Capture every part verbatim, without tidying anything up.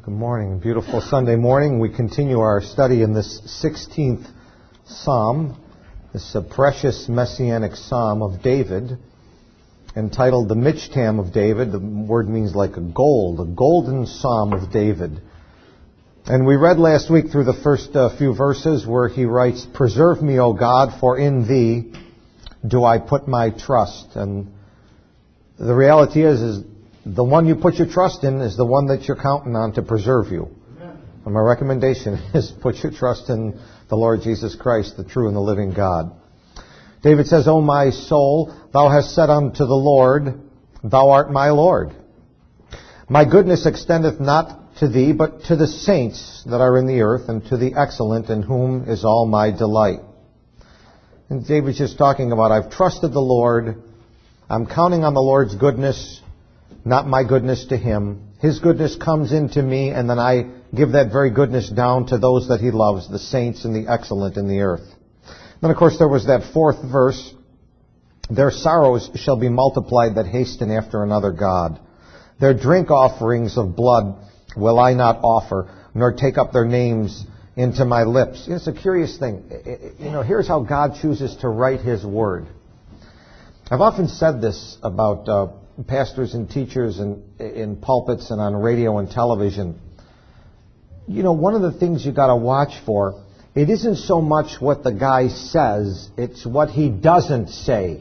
Good morning. Beautiful Sunday morning. We continue our study in this sixteenth Psalm, this uh, precious messianic Psalm of David, entitled the Michtam of David. The word means like a gold, a golden Psalm of David. And we read last week through the first uh, few verses where he writes, "Preserve me, O God, for in thee do I put my trust." And the reality is, is the one you put your trust in is the one that you're counting on to preserve you. Amen. And my recommendation is put your trust in the Lord Jesus Christ, the true and the living God. David says, "O my soul, thou hast said unto the Lord, thou art my Lord. My goodness extendeth not to thee, but to the saints that are in the earth, and to the excellent, in whom is all my delight." And David's just talking about, I've trusted the Lord. I'm counting on the Lord's goodness, not my goodness to him. His goodness comes into me, and then I give that very goodness down to those that he loves, the saints and the excellent in the earth. Then, of course, there was that fourth verse. "Their sorrows shall be multiplied that hasten after another God. Their drink offerings of blood will I not offer, nor take up their names into my lips." It's a curious thing. You know, here's how God chooses to write his word. I've often said this about uh, pastors and teachers in, in pulpits and on radio and television. You know, one of the things you got to watch for, it isn't so much what the guy says, it's what he doesn't say.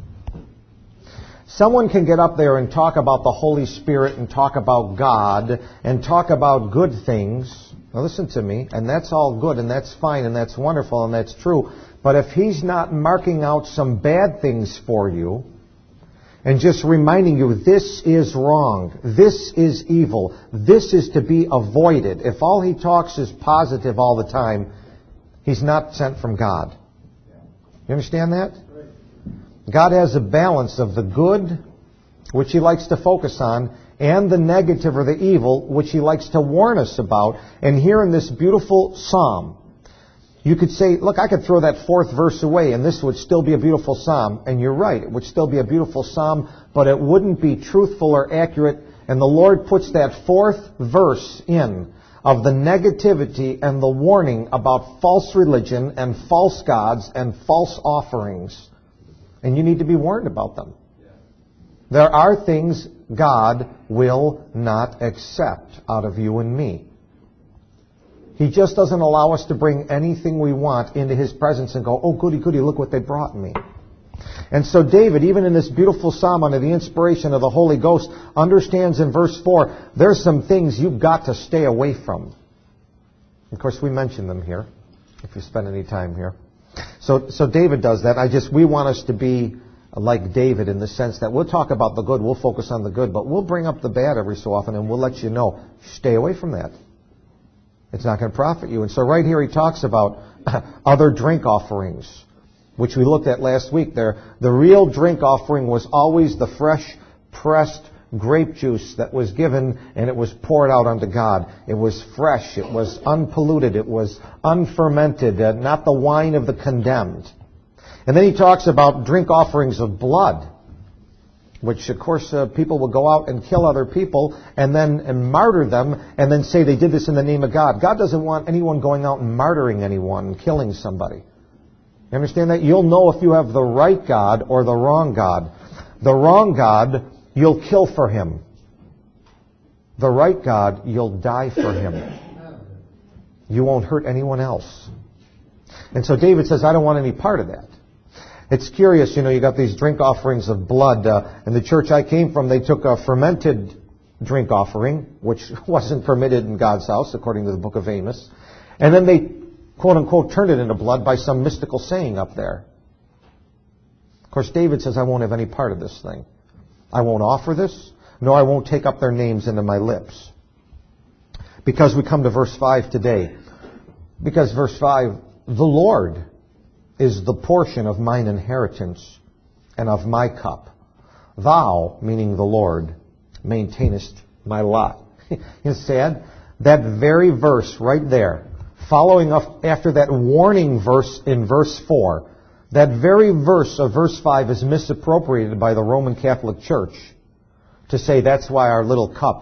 Someone can get up there and talk about the Holy Spirit and talk about God and talk about good things. Now listen to me, and that's all good and that's fine and that's wonderful and that's true. But if he's not marking out some bad things for you, and just reminding you, this is wrong, this is evil, this is to be avoided. If all he talks is positive all the time, he's not sent from God. You understand that? God has a balance of the good, which he likes to focus on, and the negative or the evil, which he likes to warn us about. And here in this beautiful psalm, you could say, look, I could throw that fourth verse away and this would still be a beautiful psalm. And you're right, it would still be a beautiful psalm, but it wouldn't be truthful or accurate. And the Lord puts that fourth verse in of the negativity and the warning about false religion and false gods and false offerings. And you need to be warned about them. There are things God will not accept out of you and me. He just doesn't allow us to bring anything we want into his presence and go, oh, goody, goody, look what they brought me. And so David, even in this beautiful psalm under the inspiration of the Holy Ghost, understands in verse four, there's some things you've got to stay away from. Of course, we mention them here, if you spend any time here. So, so David does that. I just, we want us to be like David in the sense that we'll talk about the good, we'll focus on the good, but we'll bring up the bad every so often and we'll let you know, stay away from that. It's not going to profit you. And so right here he talks about other drink offerings, which we looked at last week there. The real drink offering was always the fresh, pressed grape juice that was given and it was poured out unto God. It was fresh, it was unpolluted, it was unfermented, uh, not the wine of the condemned. And then he talks about drink offerings of blood, which, of course, uh, people will go out and kill other people and then and martyr them and then say they did this in the name of God. God doesn't want anyone going out and martyring anyone and killing somebody. You understand that? You'll know if you have the right God or the wrong God. The wrong God, you'll kill for him. The right God, you'll die for him. You won't hurt anyone else. And so David says, I don't want any part of that. It's curious, you know, you got these drink offerings of blood. Uh, in the church I came from, they took a fermented drink offering, which wasn't permitted in God's house, according to the book of Amos. And then they, quote unquote, turned it into blood by some mystical saying up there. Of course, David says, I won't have any part of this thing. I won't offer this, nor I won't take up their names into my lips. Because we come to verse five today. Because verse five, the Lord is the portion of mine inheritance and of my cup. Thou, meaning the Lord, maintainest my lot. It's sad. That very verse right there, following up after that warning verse in verse four, that very verse of verse five is misappropriated by the Roman Catholic Church to say that's why our little cup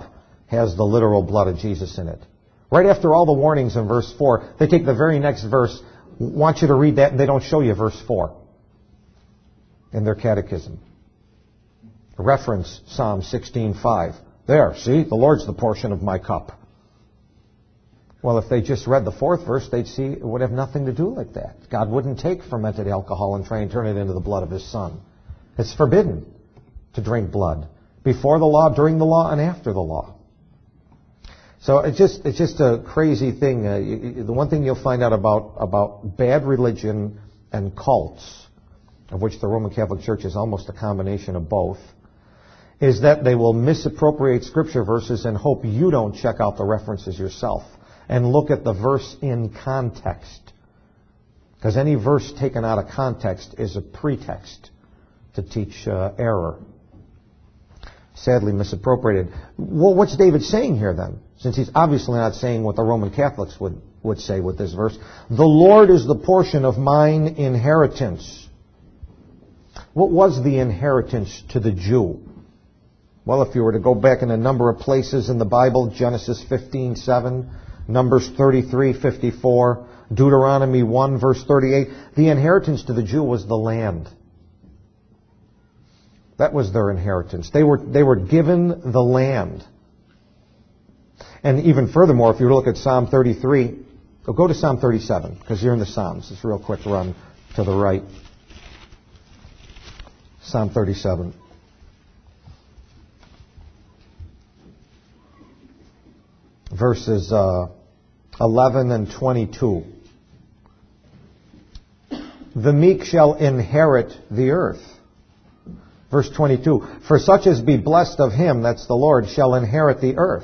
has the literal blood of Jesus in it. Right after all the warnings in verse four, they take the very next verse, want you to read that, and they don't show you verse four in their catechism. Reference Psalm sixteen five. There, see, the Lord's the portion of my cup. Well, if they just read the fourth verse, they'd see it would have nothing to do like that. God wouldn't take fermented alcohol and try and turn it into the blood of His Son. It's forbidden to drink blood before the law, during the law, and after the law. So it's just it's just a crazy thing. Uh, you, the one thing you'll find out about about bad religion and cults, of which the Roman Catholic Church is almost a combination of both, is that they will misappropriate Scripture verses and hope you don't check out the references yourself and look at the verse in context. Because any verse taken out of context is a pretext to teach uh, error. Sadly misappropriated. Well, what's David saying here then? Since he's obviously not saying what the Roman Catholics would, would say with this verse. The Lord is the portion of mine inheritance. What was the inheritance to the Jew? Well, if you were to go back in a number of places in the Bible, Genesis fifteen seven, Numbers thirty-three fifty-four, Deuteronomy one verse thirty-eight, the inheritance to the Jew was the land. That was their inheritance. They were, they were given the land. And even furthermore, if you look at Psalm thirty-three, oh, go to Psalm thirty-seven, because you're in the Psalms. Just real quick run to the right. Psalm thirty-seven. Verses uh, eleven and twenty-two. The meek shall inherit the earth. Verse twenty-two. For such as be blessed of him, that's the Lord, shall inherit the earth.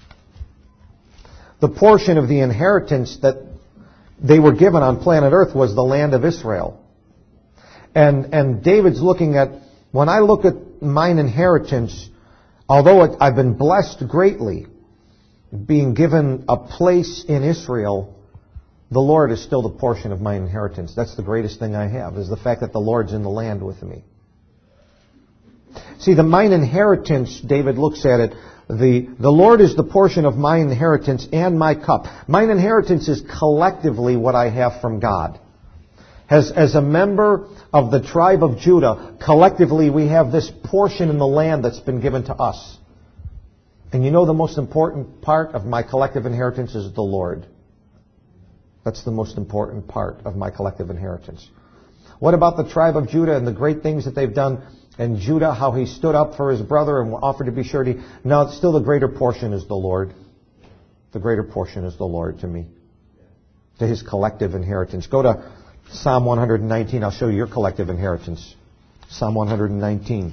The portion of the inheritance that they were given on planet Earth was the land of Israel. And, and David's looking at, when I look at mine inheritance, although it, I've been blessed greatly, being given a place in Israel, the Lord is still the portion of my inheritance. That's the greatest thing I have, is the fact that the Lord's in the land with me. See, the mine inheritance, David looks at it, the, the Lord is the portion of my inheritance and my cup. Mine inheritance is collectively what I have from God. As, as a member of the tribe of Judah, collectively we have this portion in the land that's been given to us. And you know the most important part of my collective inheritance is the Lord. That's the most important part of my collective inheritance. What about the tribe of Judah and the great things that they've done? And Judah, how he stood up for his brother and offered to be surety. No, still the greater portion is the Lord. The greater portion is the Lord to me. To his collective inheritance. Go to Psalm one nineteen. I'll show you your collective inheritance. Psalm one nineteen.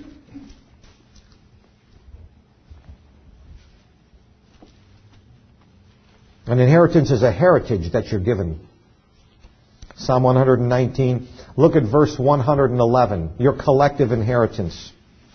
An inheritance is a heritage that you're given. Psalm one nineteen. Look at verse one eleven. Your collective inheritance.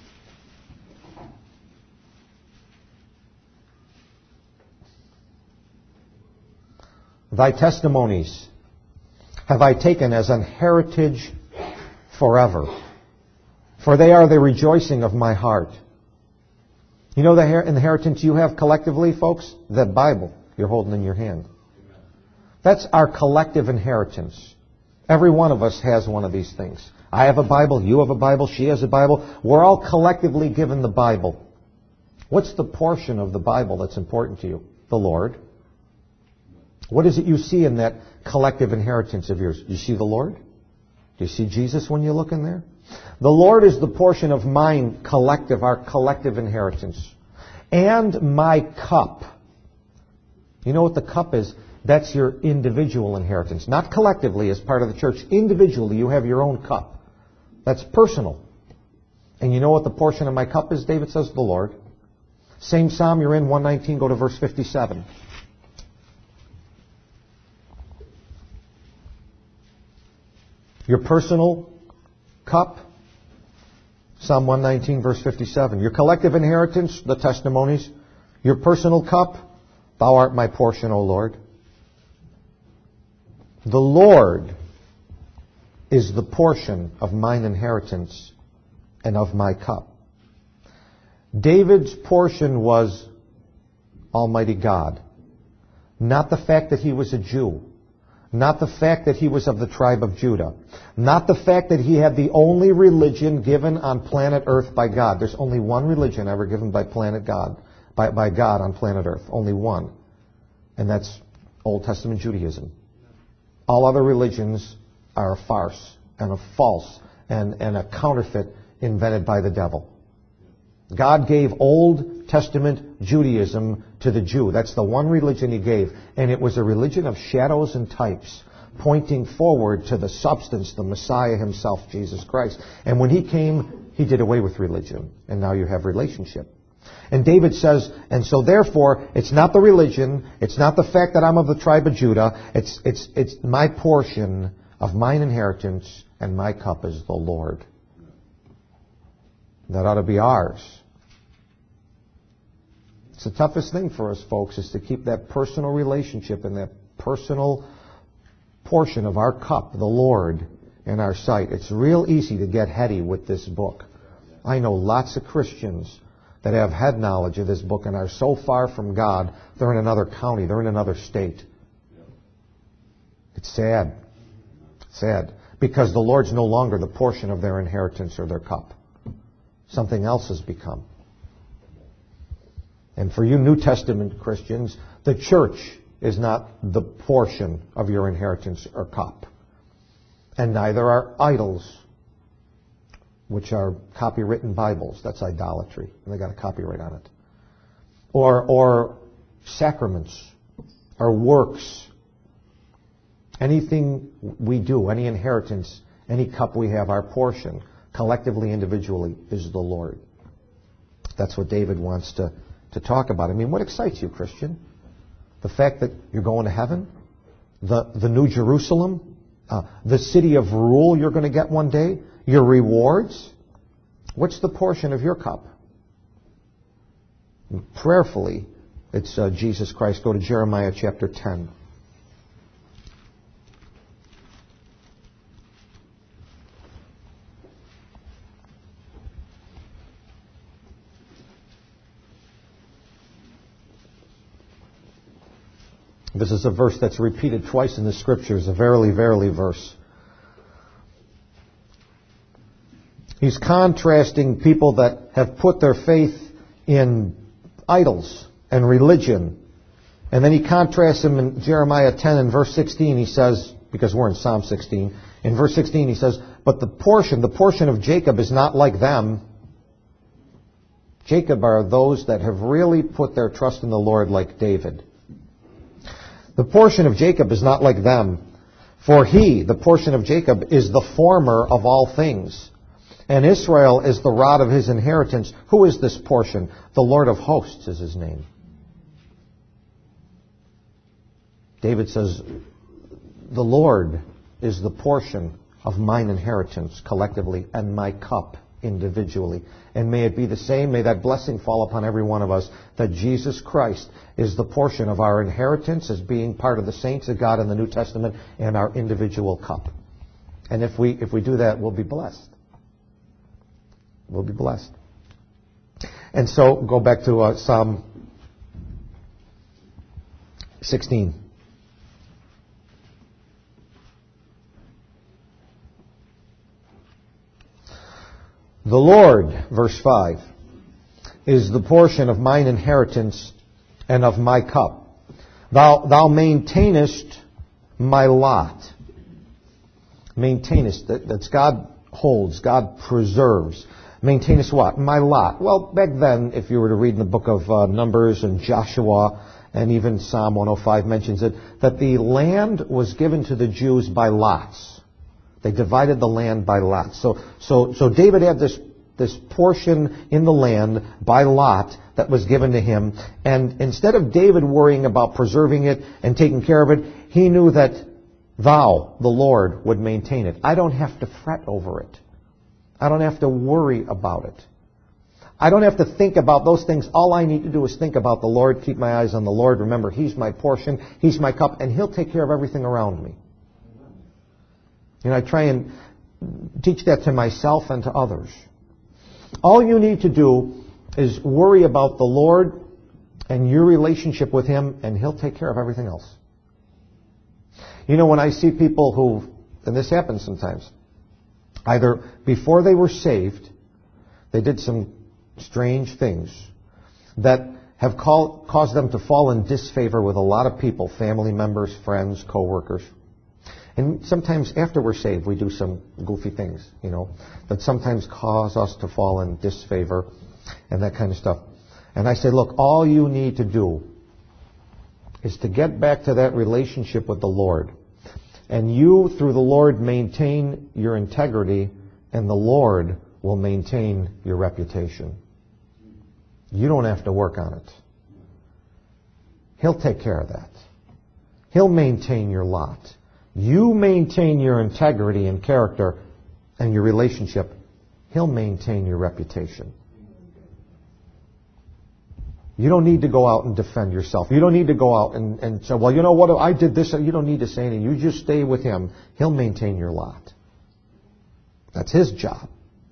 Thy testimonies have I taken as an heritage forever, for they are the rejoicing of my heart. You know the inheritance you have collectively, folks? The Bible you're holding in your hand. That's our collective inheritance. Every one of us has one of these things. I have a Bible, you have a Bible, she has a Bible. We're all collectively given the Bible. What's the portion of the Bible that's important to you? The Lord. What is it you see in that collective inheritance of yours? Do you see the Lord? Do you see Jesus when you look in there? The Lord is the portion of mine collective, our collective inheritance. And my cup. You know what the cup is? That's your individual inheritance. Not collectively as part of the church. Individually, you have your own cup. That's personal. And you know what the portion of my cup is? David says, the Lord. Same psalm you're in, one nineteen, go to verse fifty-seven. Your personal cup, Psalm one nineteen, verse fifty-seven. Your collective inheritance, the testimonies. Your personal cup, thou art my portion, O Lord. The Lord is the portion of mine inheritance and of my cup. David's portion was Almighty God. Not the fact that he was a Jew. Not the fact that he was of the tribe of Judah. Not the fact that he had the only religion given on planet Earth by God. There's only one religion ever given by planet God, by, by God on planet Earth. Only one. And that's Old Testament Judaism. All other religions are a farce and a false and, and a counterfeit invented by the devil. God gave Old Testament Judaism to the Jew. That's the one religion he gave. And it was a religion of shadows and types, pointing forward to the substance, the Messiah himself, Jesus Christ. And when he came, he did away with religion. And now you have relationship. And David says, and so therefore, it's not the religion, it's not the fact that I'm of the tribe of Judah, it's, it's, it's my portion of mine inheritance, and my cup is the Lord. That ought to be ours. It's the toughest thing for us, folks, is to keep that personal relationship and that personal portion of our cup, the Lord, in our sight. It's real easy to get heady with this book. I know lots of Christians that have head knowledge of this book and are so far from God, they're in another county, they're in another state. It's sad. Sad. Because the Lord's no longer the portion of their inheritance or their cup. Something else has become. And for you New Testament Christians, the church is not the portion of your inheritance or cup. And neither are idols, which are copywritten Bibles. That's idolatry. And they got a copyright on it. Or, or sacraments, or works. Anything we do, any inheritance, any cup we have, our portion, collectively, individually, is the Lord. That's what David wants to, to talk about. I mean, what excites you, Christian? The fact that you're going to heaven? The, the New Jerusalem? Uh, the city of rule you're going to get one day? Your rewards? What's the portion of your cup? And prayerfully, it's uh, Jesus Christ. Go to Jeremiah chapter ten. This is a verse that's repeated twice in the Scriptures, a verily, verily verse. He's contrasting people that have put their faith in idols and religion. And then he contrasts them in Jeremiah ten and verse sixteen. He says, because we're in Psalm sixteen, in verse sixteen he says, but the portion, the portion of Jacob is not like them. Jacob are those that have really put their trust in the Lord like David. The portion of Jacob is not like them, for he, the portion of Jacob, is the former of all things. And Israel is the rod of his inheritance. Who is this portion? The Lord of hosts is his name. David says, the Lord is the portion of mine inheritance collectively and my cup individually. And may it be the same, may that blessing fall upon every one of us, that Jesus Christ is the portion of our inheritance as being part of the saints of God in the New Testament and our individual cup. And if we if we do that, we'll be blessed. We'll be blessed. And so, go back to uh, Psalm sixteen. The Lord, verse five, is the portion of mine inheritance and of my cup. Thou, thou maintainest my lot. Maintainest, that, that's God holds, God preserves. Maintainest what? My lot. Well, back then, if you were to read in the book of uh, Numbers and Joshua, and even Psalm one oh five mentions it, that the land was given to the Jews by lots. They divided the land by lots. So, so, so David had this, this portion in the land by lot that was given to him. And instead of David worrying about preserving it and taking care of it, he knew that thou, the Lord, would maintain it. I don't have to fret over it. I don't have to worry about it. I don't have to think about those things. All I need to do is think about the Lord, keep my eyes on the Lord. Remember, He's my portion, He's my cup, and He'll take care of everything around me. You know, I try and teach that to myself and to others. All you need to do is worry about the Lord and your relationship with Him, and He'll take care of everything else. You know, when I see people who, and this happens sometimes, either before they were saved, they did some strange things that have call, caused them to fall in disfavor with a lot of people, family members, friends, co-workers. And sometimes after we're saved, we do some goofy things, you know, that sometimes cause us to fall in disfavor and that kind of stuff. And I say, look, all you need to do is to get back to that relationship with the Lord. And you, through the Lord, maintain your integrity, and the Lord will maintain your reputation. You don't have to work on it. He'll take care of that. He'll maintain your lot. You maintain your integrity and character and your relationship. He'll maintain your reputation. You don't need to go out and defend yourself. You don't need to go out and, and say, well, you know what, I did this. You don't need to say anything. You just stay with Him. He'll maintain your lot. That's His job.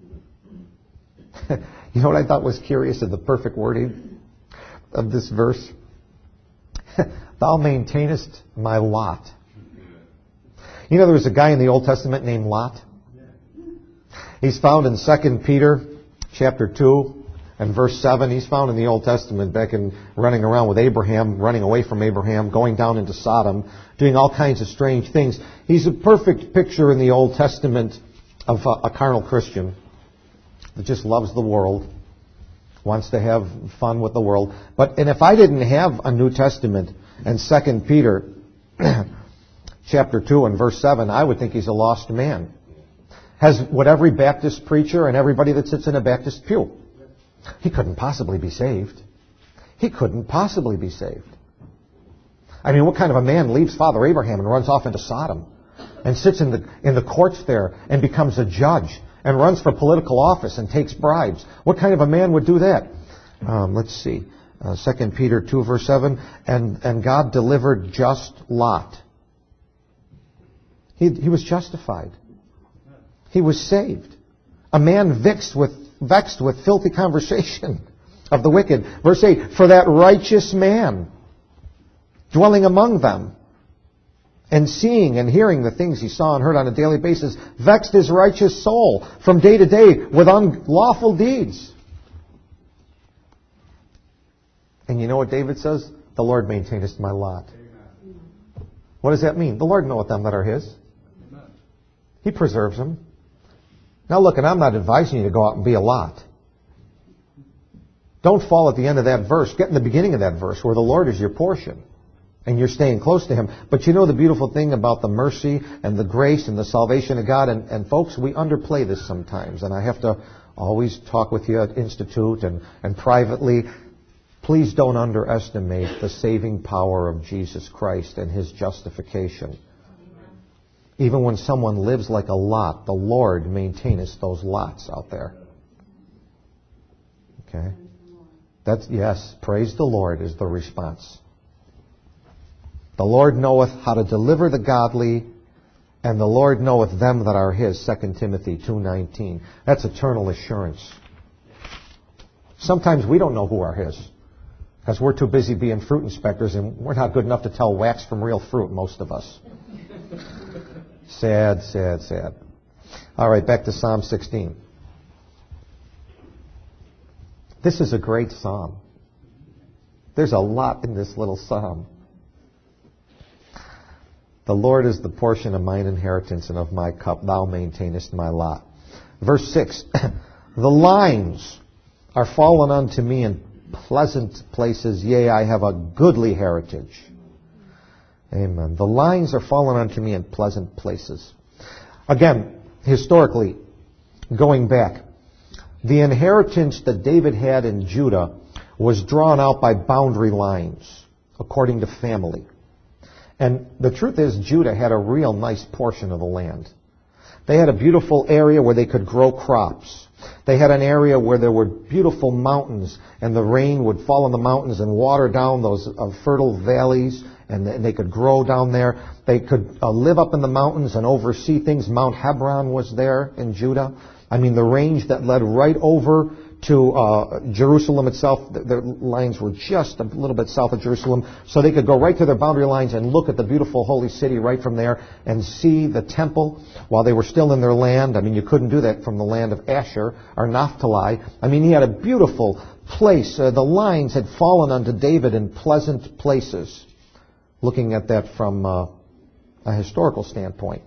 You know what I thought was curious of the perfect wording of this verse? Thou maintainest my lot. You know, there was a guy in the Old Testament named Lot. He's found in Second Peter chapter two and verse seven. He's found in the Old Testament back in running around with Abraham, running away from Abraham, going down into Sodom, doing all kinds of strange things. He's a perfect picture in the Old Testament of a, a carnal Christian that just loves the world, wants to have fun with the world. But and if I didn't have a New Testament and Second Peter chapter two and verse seven, I would think he's a lost man. Has what every Baptist preacher and everybody that sits in a Baptist pew. He couldn't possibly be saved. He couldn't possibly be saved. I mean, what kind of a man leaves Father Abraham and runs off into Sodom and sits in the in the courts there and becomes a judge and runs for political office and takes bribes? What kind of a man would do that? Um, let's see. Uh, Second Peter two verse seven. And, and God delivered just Lot. He, he was justified. He was saved. A man vexed with, vexed with filthy conversation of the wicked. Verse eight, for that righteous man dwelling among them and seeing and hearing the things he saw and heard on a daily basis vexed his righteous soul from day to day with unlawful deeds. And you know what David says? The Lord maintaineth my lot. What does that mean? The Lord knoweth them that are His. He preserves them. Now look, and I'm not advising you to go out and be a Lot. Don't fall at the end of that verse. Get in the beginning of that verse where the Lord is your portion and you're staying close to Him. But you know the beautiful thing about the mercy and the grace and the salvation of God, and, and folks, we underplay this sometimes. And I have to always talk with you at Institute and, and privately. Please don't underestimate the saving power of Jesus Christ and His justification. Even when someone lives like a Lot, the Lord maintaineth those lots out there. Okay? That's, yes, praise the Lord is the response. The Lord knoweth how to deliver the godly, and the Lord knoweth them that are His, Second Timothy two nineteen. That's eternal assurance. Sometimes we don't know who are His, because we're too busy being fruit inspectors, and we're not good enough to tell wax from real fruit, most of us. Sad, sad, sad. All right, back to Psalm sixteen. This is a great psalm. There's a lot in this little psalm. The Lord is the portion of mine inheritance, and of my cup thou maintainest my lot. Verse six. The lines are fallen unto me in pleasant places, yea, I have a goodly heritage. Amen. The lines are fallen unto me in pleasant places. Again, historically, going back, the inheritance that David had in Judah was drawn out by boundary lines, according to family. And the truth is, Judah had a real nice portion of the land. They had a beautiful area where they could grow crops. They had an area where there were beautiful mountains, and the rain would fall on the mountains and water down those uh, fertile valleys, and they could grow down there. They could uh, live up in the mountains and oversee things. Mount Hebron was there in Judah. I mean, the range that led right over to uh, Jerusalem itself. Their lines were just a little bit south of Jerusalem, so they could go right to their boundary lines and look at the beautiful holy city right from there and see the temple while they were still in their land. I mean, you couldn't do that from the land of Asher or Naphtali. I mean, he had a beautiful place. Uh, the lines had fallen unto David in pleasant places, looking at that from uh, a historical standpoint.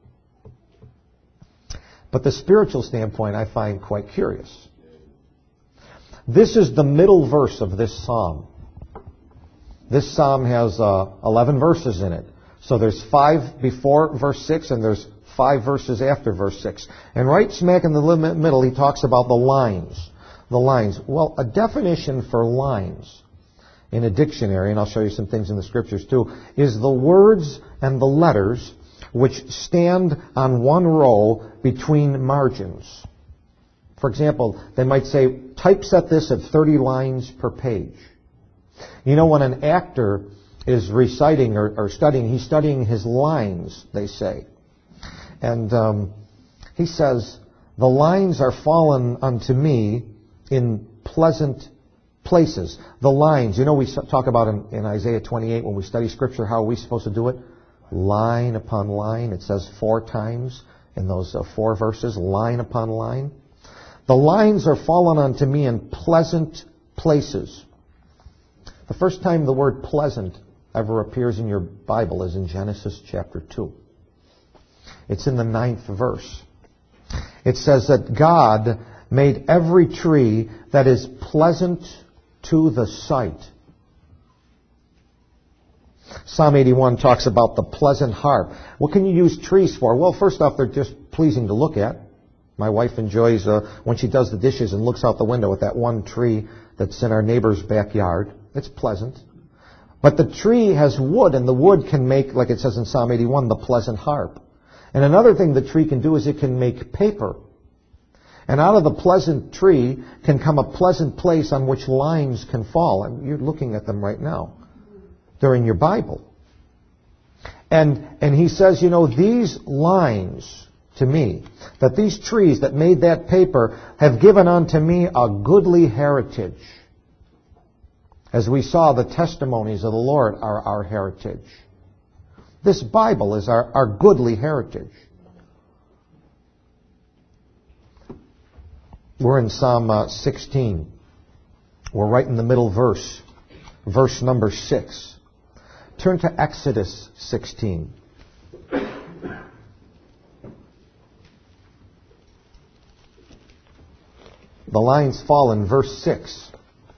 But the spiritual standpoint I find quite curious. This is the middle verse of this psalm. This psalm has uh, eleven verses in it. So there's five before verse six and there's five verses after verse six. And right smack in the middle he talks about the lines. The lines. Well, a definition for lines in a dictionary, and I'll show you some things in the scriptures too, is the words and the letters which stand on one row between margins. For example, they might say, typeset this at thirty lines per page. You know, when an actor is reciting or, or studying, he's studying his lines, they say. And um, he says, the lines are fallen unto me in pleasant places. The lines, you know, we talk about in, in Isaiah twenty-eight when we study Scripture, how are we supposed to do it? Line upon line. It says four times in those uh, four verses, line upon line. The lines are fallen unto me in pleasant places. The first time the word pleasant ever appears in your Bible is in Genesis chapter two. It's in the ninth verse. It says that God made every tree that is pleasant to the sight. Psalm eighty-one talks about the pleasant harp. What can you use trees for? Well, first off, they're just pleasing to look at. My wife enjoys uh, when she does the dishes and looks out the window at that one tree that's in our neighbor's backyard. It's pleasant. But the tree has wood, and the wood can make, like it says in Psalm eighty-one, the pleasant harp. And another thing the tree can do is it can make paper. And out of the pleasant tree can come a pleasant place on which lines can fall. And you're looking at them right now. They're in your Bible. And, and he says, you know, these lines to me, that these trees that made that paper have given unto me a goodly heritage. As we saw, the testimonies of the Lord are our heritage. This Bible is our, our goodly heritage. We're in Psalm uh, sixteen. We're right in the middle verse. Verse number six. Turn to Exodus sixteen. The lines fall in verse six.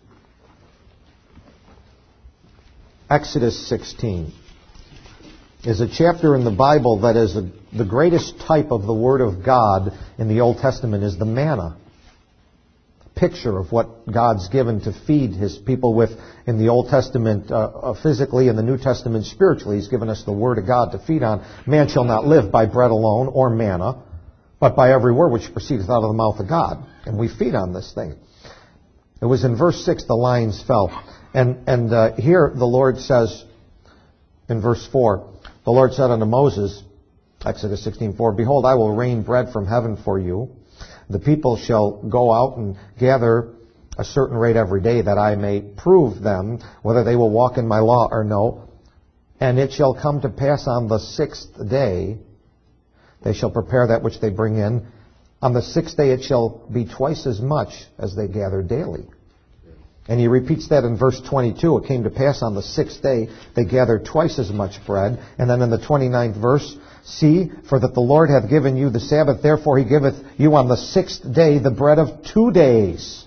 Exodus sixteen is a chapter in the Bible that is a, the greatest type of the Word of God in the Old Testament is the manna. Picture of what God's given to feed His people with in the Old Testament uh, physically, in the New Testament spiritually. He's given us the Word of God to feed on. Man shall not live by bread alone or manna, but by every word which proceedeth out of the mouth of God. And we feed on this thing. It was in verse six the lines fell. And, and uh, here the Lord says in verse four, the Lord said unto Moses, Exodus sixteen four, behold, I will rain bread from heaven for you. The people shall go out and gather a certain rate every day, that I may prove them whether they will walk in my law or no. And it shall come to pass on the sixth day, they shall prepare that which they bring in. On the sixth day it shall be twice as much as they gather daily. And he repeats that in verse twenty-two. It came to pass on the sixth day they gathered twice as much bread. And then in the twenty-ninth verse, see, for that the Lord hath given you the Sabbath, therefore he giveth you on the sixth day the bread of two days.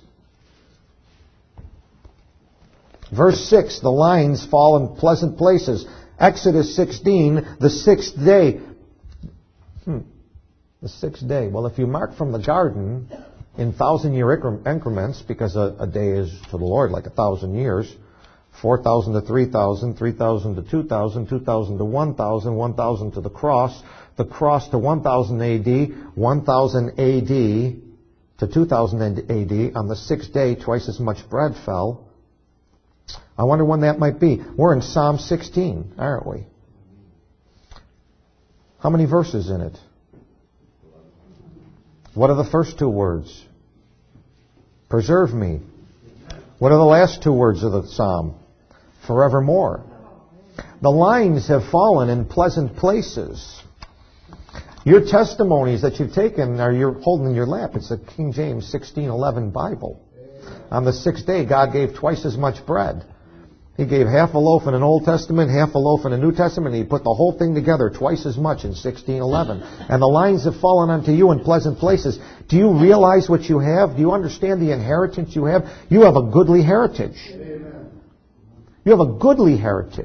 Verse six, the lines fall in pleasant places. Exodus sixteen, the sixth day. Hmm. The sixth day. Well, if you mark from the garden in thousand-year increments, because a, a day is to the Lord like a thousand years, four thousand to three thousand, three thousand to two thousand, two thousand to one thousand, one thousand to the cross, the cross to one thousand A D, one thousand A D to two thousand A D. On the sixth day, twice as much bread fell. I wonder when that might be. We're in Psalm sixteen, aren't we? How many verses in it? What are the first two words? Preserve me. What are the last two words of the psalm? Forevermore. The lines have fallen in pleasant places. Your testimonies that you've taken are you're holding in your lap. It's a King James sixteen eleven Bible. On the sixth day, God gave twice as much bread. He gave half a loaf in an Old Testament, half a loaf in a New Testament, and He put the whole thing together twice as much in sixteen eleven. And the lines have fallen unto you in pleasant places. Do you realize what you have? Do you understand the inheritance you have? You have a goodly heritage. You have a goodly heritage.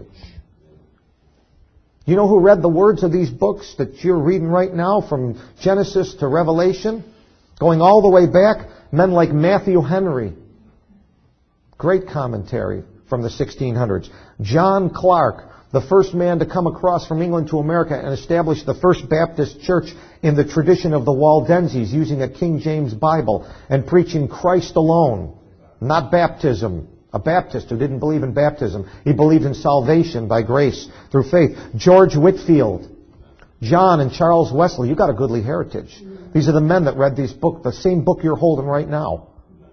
You know who read the words of these books that you're reading right now from Genesis to Revelation? Going all the way back, men like Matthew Henry. Great commentary from the sixteen hundreds. John Clark, the first man to come across from England to America and establish the first Baptist church in the tradition of the Waldenses, using a King James Bible and preaching Christ alone, not baptism. A Baptist who didn't believe in baptism. He believed in salvation by grace through faith. George Whitefield, John and Charles Wesley. You got a goodly heritage. These are the men that read these books, the same book you're holding right now.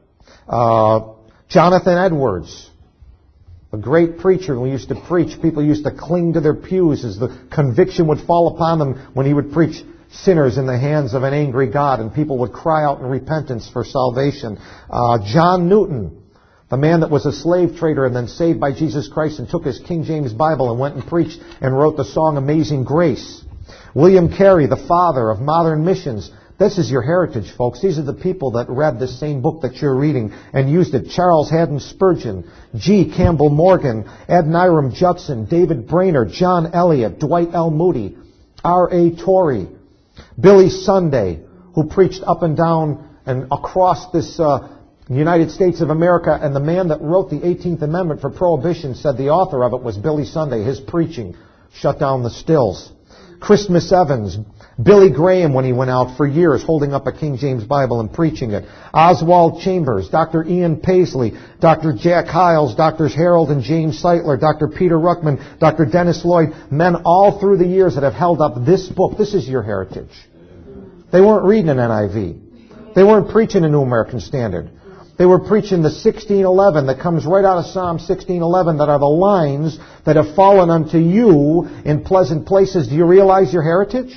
Uh, Jonathan Edwards, a great preacher who used to preach. People used to cling to their pews as the conviction would fall upon them when he would preach sinners in the hands of an angry God, and people would cry out in repentance for salvation. Uh, John Newton, the man that was a slave trader and then saved by Jesus Christ and took his King James Bible and went and preached and wrote the song Amazing Grace. William Carey, the father of modern missions. This is your heritage, folks. These are the people that read the same book that you're reading and used it. Charles Haddon Spurgeon, G. Campbell Morgan, Adoniram Judson, David Brainerd, John Eliot, Dwight L. Moody, R A Torrey, Billy Sunday, who preached up and down and across this uh, United States of America, and the man that wrote the eighteenth Amendment for Prohibition said the author of it was Billy Sunday. His preaching shut down the stills. Christmas Evans, Billy Graham when he went out for years holding up a King James Bible and preaching it. Oswald Chambers, Doctor Ian Paisley, Doctor Jack Hiles, Doctors Harold and James Seitler, Doctor Peter Ruckman, Doctor Dennis Lloyd, men all through the years that have held up this book. This is your heritage. They weren't reading an N I V. They weren't preaching a New American Standard. They were preaching the sixteen eleven that comes right out of Psalm sixteen eleven, that are the lines that have fallen unto you in pleasant places. Do you realize your heritage?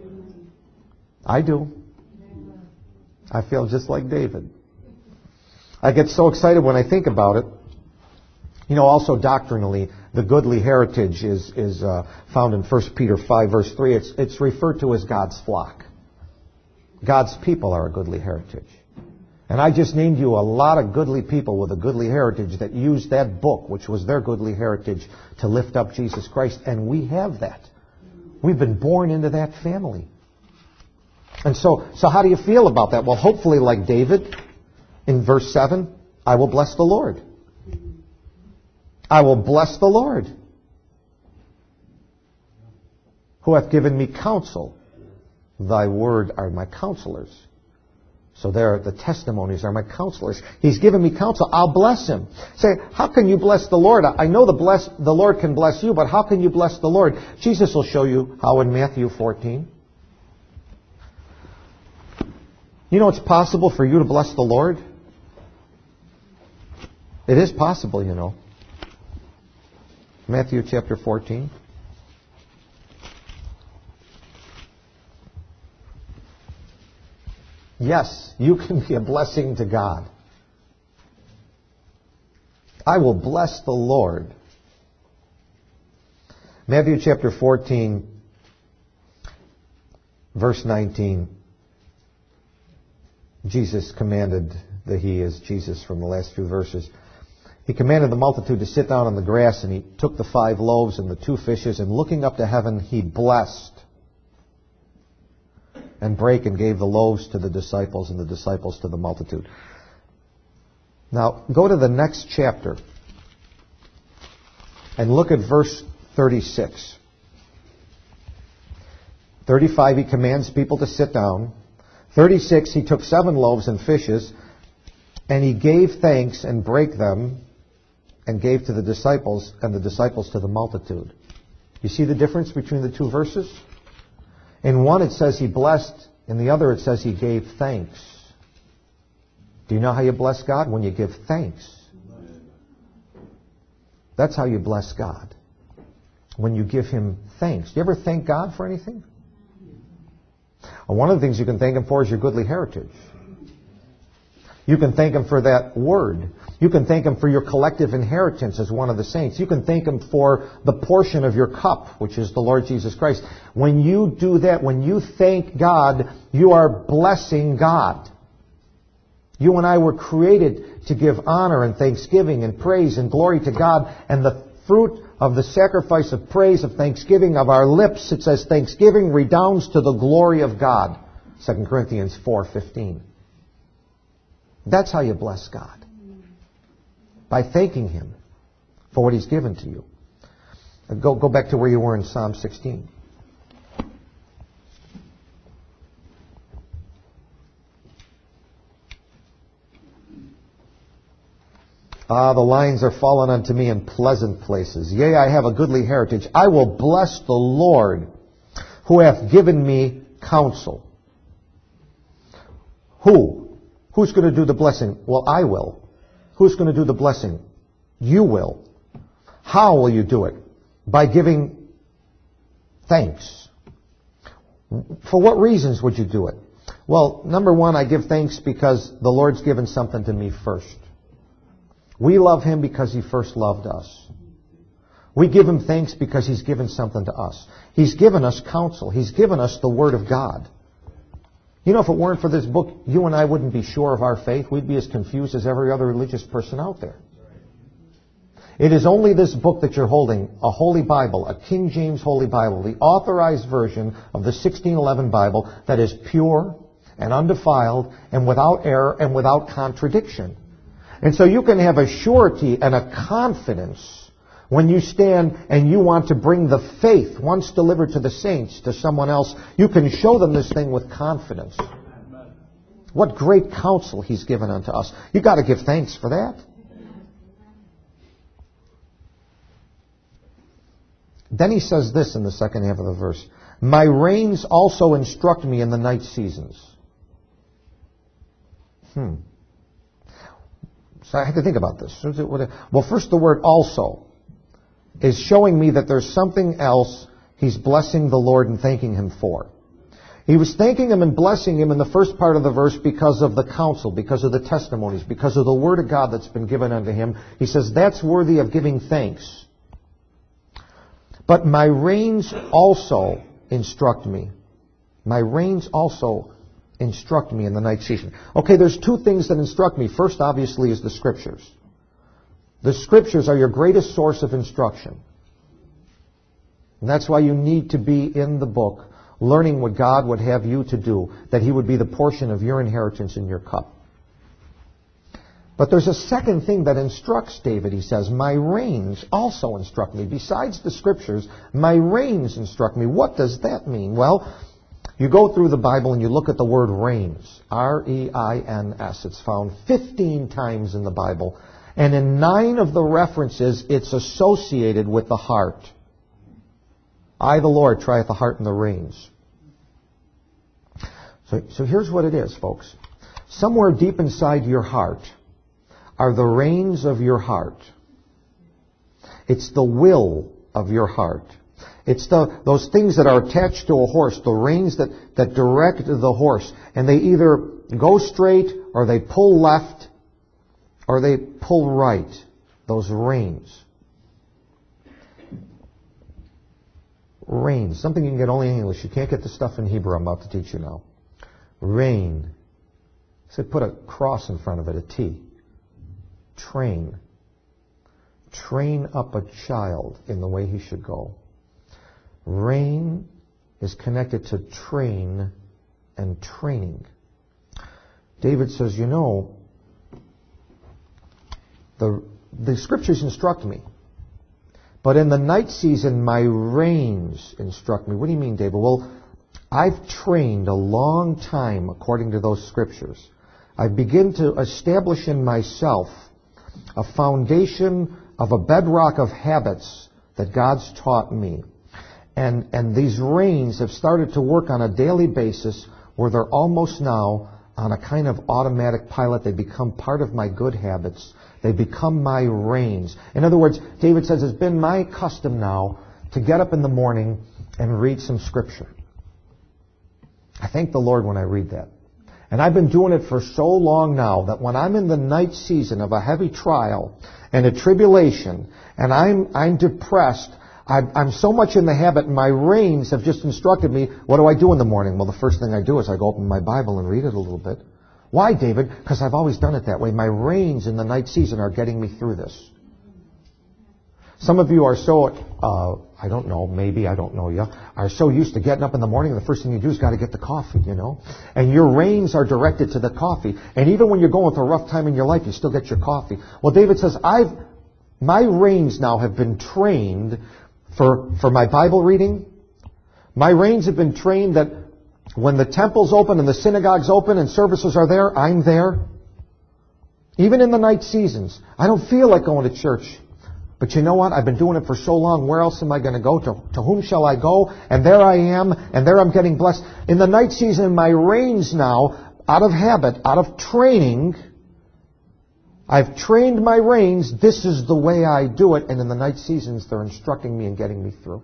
I do. I feel just like David. I get so excited when I think about it. You know, also doctrinally, the goodly heritage is, is uh, found in First Peter five, verse three. It's, it's referred to as God's flock. God's people are a goodly heritage. And I just named you a lot of goodly people with a goodly heritage that used that book, which was their goodly heritage, to lift up Jesus Christ. And we have that. We've been born into that family. And so, so how do you feel about that? Well, hopefully like David in verse seven, I will bless the Lord. I will bless the Lord, who hath given me counsel. Thy word are my counselors. So there, the testimonies are my counselors. He's given me counsel. I'll bless him. Say, how can you bless the Lord? I know the bless the Lord can bless you, but how can you bless the Lord? Jesus will show you how in Matthew fourteen. You know it's possible for you to bless the Lord? It is possible, you know. Matthew chapter fourteen. Yes, you can be a blessing to God. I will bless the Lord. Matthew chapter fourteen, verse nineteen. Jesus commanded, that he is Jesus from the last few verses. He commanded the multitude to sit down on the grass, and he took the five loaves and the two fishes, and looking up to heaven, he blessed and brake and gave the loaves to the disciples and the disciples to the multitude. Now, go to the next chapter and look at verse thirty-six. thirty-five, he commands people to sit down. thirty-six, he took seven loaves and fishes, and he gave thanks and brake them and gave to the disciples, and the disciples to the multitude. You see the difference between the two verses? In one it says he blessed, in the other it says he gave thanks. Do you know how you bless God? When you give thanks. That's how you bless God. When you give Him thanks. Do you ever thank God for anything? Well, one of the things you can thank Him for is your goodly heritage. You can thank Him for that word. You can thank Him for your collective inheritance as one of the saints. You can thank Him for the portion of your cup, which is the Lord Jesus Christ. When you do that, when you thank God, you are blessing God. You and I were created to give honor and thanksgiving and praise and glory to God, and the fruit of the sacrifice of praise, of thanksgiving of our lips, it says thanksgiving redounds to the glory of God. Second Corinthians four fifteen. That's how you bless God. By thanking Him for what He's given to you. Go, go back to where you were in Psalm sixteen. Ah, the lines are fallen unto me in pleasant places. Yea, I have a goodly heritage. I will bless the Lord, who hath given me counsel. Who? Who's going to do the blessing? Well, I will. Who's going to do the blessing? You will. How will you do it? By giving thanks. For what reasons would you do it? Well, number one, I give thanks because the Lord's given something to me first. We love Him because He first loved us. We give Him thanks because He's given something to us. He's given us counsel. He's given us the Word of God. You know, if it weren't for this book, you and I wouldn't be sure of our faith. We'd be as confused as every other religious person out there. It is only this book that you're holding, a Holy Bible, a King James Holy Bible, the authorized version of the sixteen eleven Bible that is pure and undefiled and without error and without contradiction. And so you can have a surety and a confidence when you stand and you want to bring the faith, once delivered to the saints, to someone else. You can show them this thing with confidence. What great counsel He's given unto us. You've got to give thanks for that. Then he says this in the second half of the verse. My reins also instruct me in the night seasons. Hmm. So I had to think about this. Well, first the word also is showing me that there's something else he's blessing the Lord and thanking Him for. He was thanking Him and blessing Him in the first part of the verse because of the counsel, because of the testimonies, because of the Word of God that's been given unto him. He says, that's worthy of giving thanks. But my reins also instruct me. My reins also instruct me in the night season. Okay, there's two things that instruct me. First, obviously, is the Scriptures. The Scriptures are your greatest source of instruction. And that's why you need to be in the book, learning what God would have you to do, that He would be the portion of your inheritance in your cup. But there's a second thing that instructs David. He says, my reins also instruct me. Besides the Scriptures, my reins instruct me. What does that mean? Well, you go through the Bible and you look at the word reins. R E I N S. It's found fifteen times in the Bible. And in nine of the references, it's associated with the heart. I, the Lord, trieth the heart and the reins. So, so here's what it is, folks. Somewhere deep inside your heart are the reins of your heart. It's the will of your heart. It's the, those things that are attached to a horse, the reins that, that direct the horse. And they either go straight, or they pull left, or they pull right. Those reins. Reins. Something you can get only in English. You can't get the stuff in Hebrew I'm about to teach you now. Rein. I said put a cross in front of it, a T. Train. Train up a child in the way he should go. Rein is connected to train and training. David says, you know, the, the Scriptures instruct me. But in the night season, my reins instruct me. What do you mean, David? Well, I've trained a long time according to those Scriptures. I begin to establish in myself a foundation of a bedrock of habits that God's taught me. And, and these reins have started to work on a daily basis where they're almost now on a kind of automatic pilot. They become part of my good habits. They become my reins. In other words, David says, it's been my custom now to get up in the morning and read some Scripture. I thank the Lord when I read that. And I've been doing it for so long now that when I'm in the night season of a heavy trial and a tribulation and I'm I'm depressed, I'm, I'm so much in the habit, my reins have just instructed me, what do I do in the morning? Well, the first thing I do is I go open my Bible and read it a little bit. Why, David? Because I've always done it that way. My reins in the night season are getting me through this. Some of you are so, uh, I don't know, maybe, I don't know you, are so used to getting up in the morning and the first thing you do is got to get the coffee, you know. And your reins are directed to the coffee. And even when you're going through a rough time in your life, you still get your coffee. Well, David says, I've, my reins now have been trained for, for my Bible reading. My reins have been trained that when the temple's open and the synagogue's open and services are there, I'm there. Even in the night seasons. I don't feel like going to church. But you know what? I've been doing it for so long. Where else am I going to go? To, to whom shall I go? And there I am. And there I'm getting blessed. In the night season, my reins now, out of habit, out of training, I've trained my reins. This is the way I do it. And in the night seasons, they're instructing me and getting me through.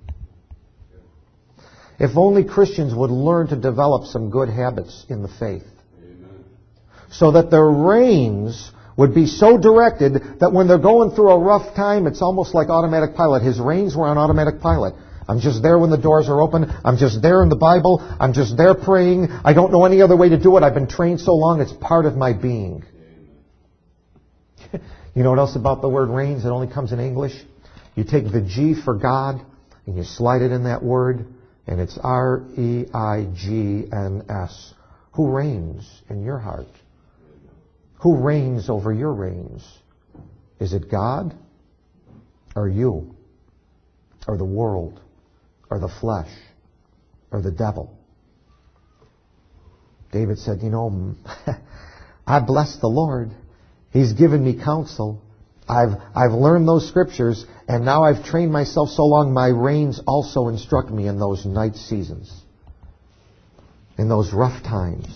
If only Christians would learn to develop some good habits in the faith. Amen. So that their reins would be so directed that when they're going through a rough time, it's almost like automatic pilot. His reins were on automatic pilot. I'm just there when the doors are open. I'm just there in the Bible. I'm just there praying. I don't know any other way to do it. I've been trained so long, it's part of my being. You know what else about the word reins? It only comes in English. You take the G for God, and you slide it in that word, and it's R E I G N S. Who reigns in your heart? Who reigns over your reins? Is it God? Or you? Or the world? Or the flesh? Or the devil? David said, you know, I bless the Lord. He's given me counsel. I've, I've learned those scriptures, and now I've trained myself so long, my reins also instruct me in those night seasons, in those rough times.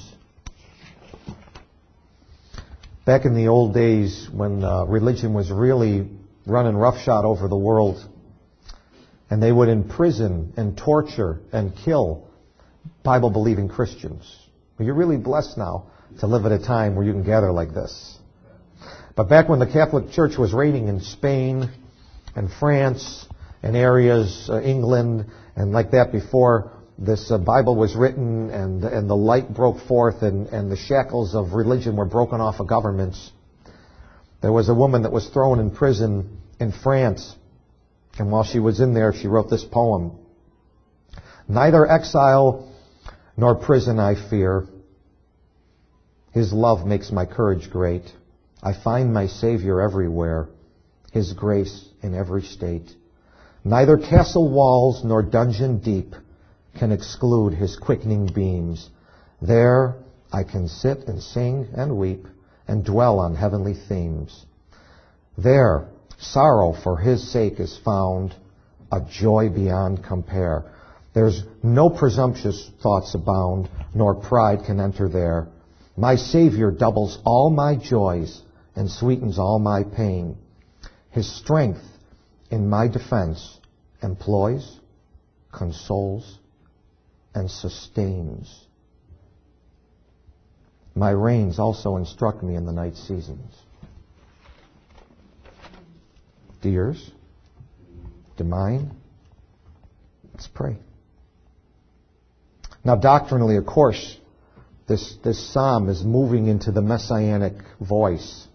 Back in the old days when uh, religion was really running roughshod over the world, and they would imprison and torture and kill Bible-believing Christians. Well, you're really blessed now to live at a time where you can gather like this. But back when the Catholic Church was reigning in Spain and France and areas, uh, England, and like that before this uh, Bible was written and and the light broke forth and, and the shackles of religion were broken off of governments. There was a woman that was thrown in prison in France. And while she was in there, she wrote this poem. Neither exile nor prison I fear. His love makes my courage great. I find my Savior everywhere. His grace in every state. Neither castle walls nor dungeon deep can exclude His quickening beams. There I can sit and sing and weep and dwell on heavenly themes. There sorrow for His sake is found, a joy beyond compare. There's no presumptuous thoughts abound, nor pride can enter there. My Savior doubles all my joys and sweetens all my pain. His strength in my defense employs, consoles, and sustains. My reins also instruct me in the night seasons. Do yours? Do mine? Let's pray. Now, doctrinally, of course, this, this psalm is moving into the messianic voice.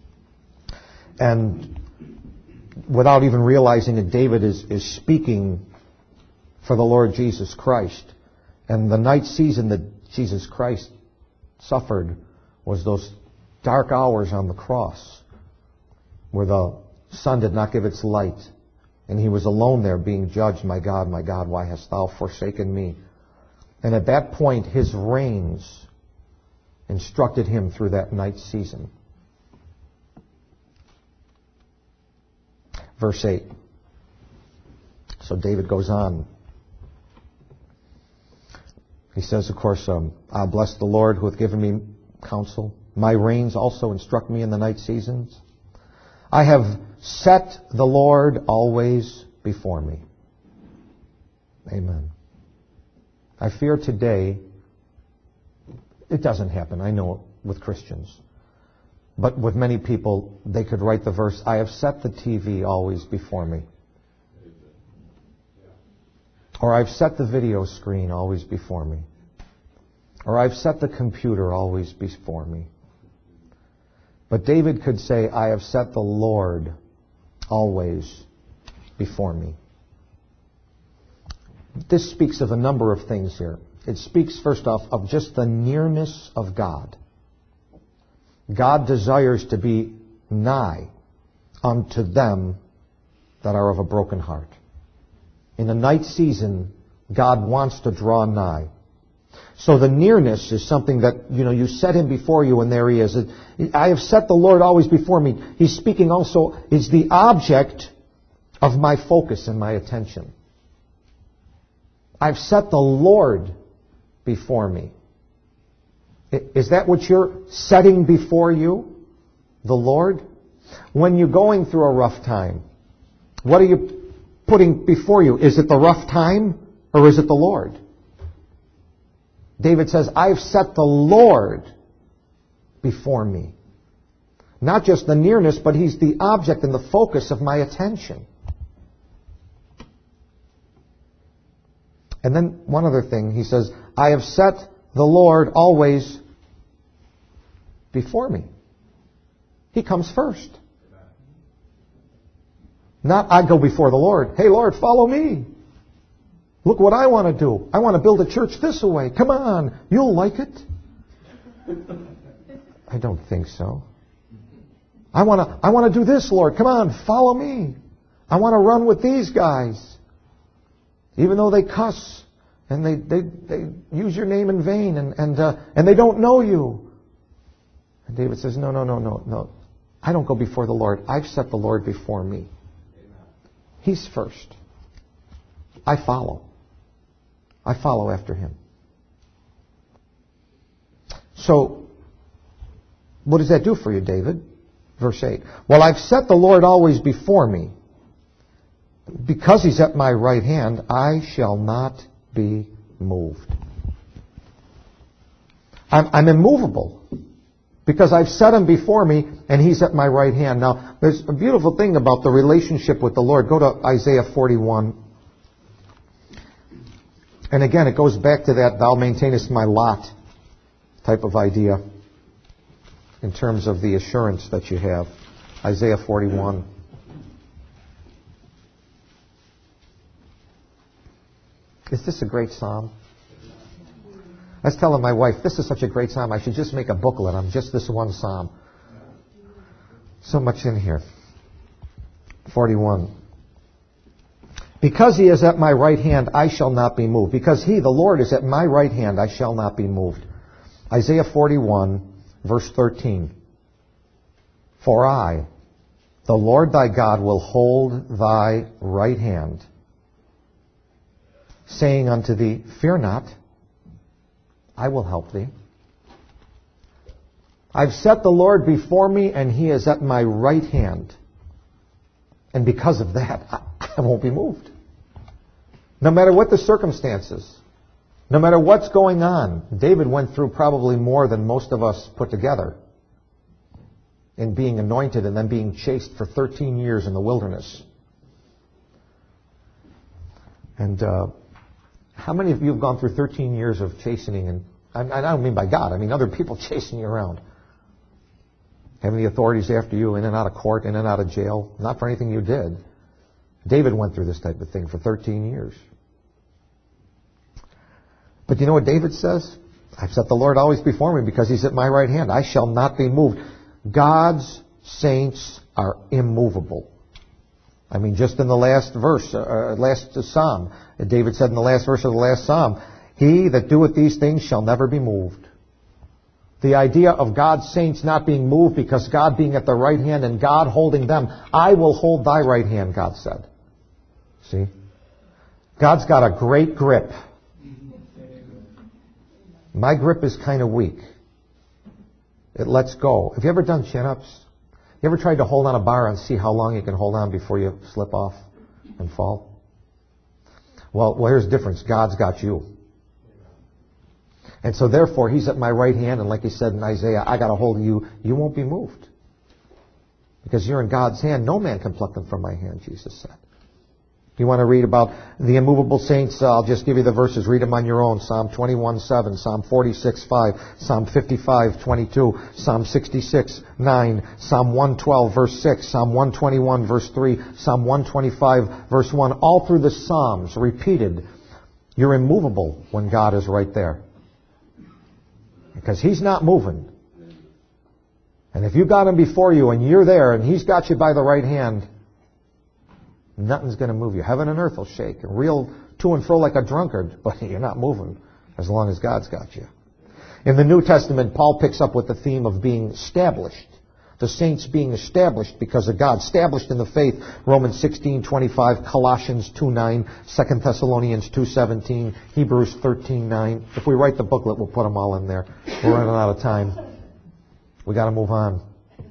And without even realizing it, David is, is speaking for the Lord Jesus Christ. And the night season that Jesus Christ suffered was those dark hours on the cross where the sun did not give its light. And He was alone there being judged. My God, my God, why hast thou forsaken me? And at that point, His reins instructed Him through that night season. Verse eight. So David goes on. He says, of course, um, I'll bless the Lord who hath given me counsel. My reins also instruct me in the night seasons. I have set the Lord always before me. Amen. I fear today, it doesn't happen, I know, with Christians. But with many people, they could write the verse, I have set the T V always before me. Or I've set the video screen always before me. Or I've set the computer always before me. But David could say, I have set the Lord always before me. This speaks of a number of things here. It speaks, first off, of just the nearness of God. God desires to be nigh unto them that are of a broken heart. In the night season, God wants to draw nigh. So the nearness is something that, you know, you set Him before you and there He is. I have set the Lord always before me. He's speaking also, is the object of my focus and my attention. I've set the Lord before me. Is that what you're setting before you? The Lord? When you're going through a rough time, what are you putting before you? Is it the rough time or is it the Lord? David says, I've set the Lord before me. Not just the nearness, but He's the object and the focus of my attention. And then one other thing, he says, I have set the Lord always before me. He comes first. Not I go before the Lord. Hey, Lord, follow me. Look what I want to do. I want to build a church this way. Come on, you'll like it. I don't think so. I want to, I want to do this, Lord. Come on, follow me. I want to run with these guys. Even though they cuss and they, they, they use your name in vain and, and, uh, and they don't know you. And David says, no, no, no, no, no. I don't go before the Lord. I've set the Lord before me. He's first. I follow. I follow after Him. So, what does that do for you, David? Verse eight. Well, I've set the Lord always before me. Because He's at my right hand, I shall not be moved. I'm, I'm immovable. Because I've set Him before me and He's at my right hand. Now, there's a beautiful thing about the relationship with the Lord. Go to Isaiah forty-one. And again, it goes back to that thou maintainest my lot type of idea in terms of the assurance that you have. Isaiah forty-one. Is this a great psalm? I was telling my wife, this is such a great psalm, I should just make a booklet on just this one psalm. So much in here. forty-one. Because He is at my right hand, I shall not be moved. Because He, the Lord, is at my right hand, I shall not be moved. Isaiah forty-one, verse thirteen. For I, the Lord thy God, will hold thy right hand, saying unto thee, fear not, I will help thee. I've set the Lord before me, and He is at my right hand. And because of that, I, I won't be moved. No matter what the circumstances, no matter what's going on. David went through probably more than most of us put together in being anointed and then being chased for thirteen years in the wilderness. And uh, how many of you have gone through thirteen years of chastening? And I don't mean by God, I mean other people chasing you around. Having the authorities after you, in and out of court, in and out of jail, not for anything you did. David went through this type of thing for thirteen years. But you know what David says? I've set the Lord always before me because He's at my right hand. I shall not be moved. God's saints are immovable. I mean, just in the last verse, uh, last psalm, David said in the last verse of the last psalm, He that doeth these things shall never be moved. The idea of God's saints not being moved because God being at the right hand and God holding them. I will hold thy right hand, God said. See? God's got a great grip. My grip is kind of weak. It lets go. Have you ever done chin-ups? You ever tried to hold on a bar and see how long you can hold on before you slip off and fall? Well, well, here's the difference. God's got you. And so therefore, He's at my right hand, and like He said in Isaiah, I got a hold of you. You won't be moved. Because you're in God's hand. No man can pluck them from my hand, Jesus said. You want to read about the immovable saints? Uh, I'll just give you the verses. Read them on your own. Psalm twenty-one seven, Psalm forty-six five, Psalm fifty-five twenty-two, Psalm sixty-six nine, Psalm one twelve verse six, Psalm one twenty-one verse three, Psalm one twenty-five verse one. All through the Psalms, repeated. You're immovable when God is right there. Because He's not moving. And if you've got Him before you and you're there and He's got you by the right hand, nothing's going to move you. Heaven and earth will shake and reel to and fro like a drunkard, but you're not moving as long as God's got you. In the New Testament, Paul picks up with the theme of being established. The saints being established because of God. Established in the faith. Romans sixteen twenty-five, Colossians two nine, Second Thessalonians two seventeen, Hebrews thirteen nine. If we write the booklet, we'll put them all in there. We're running out of time. We got to move on.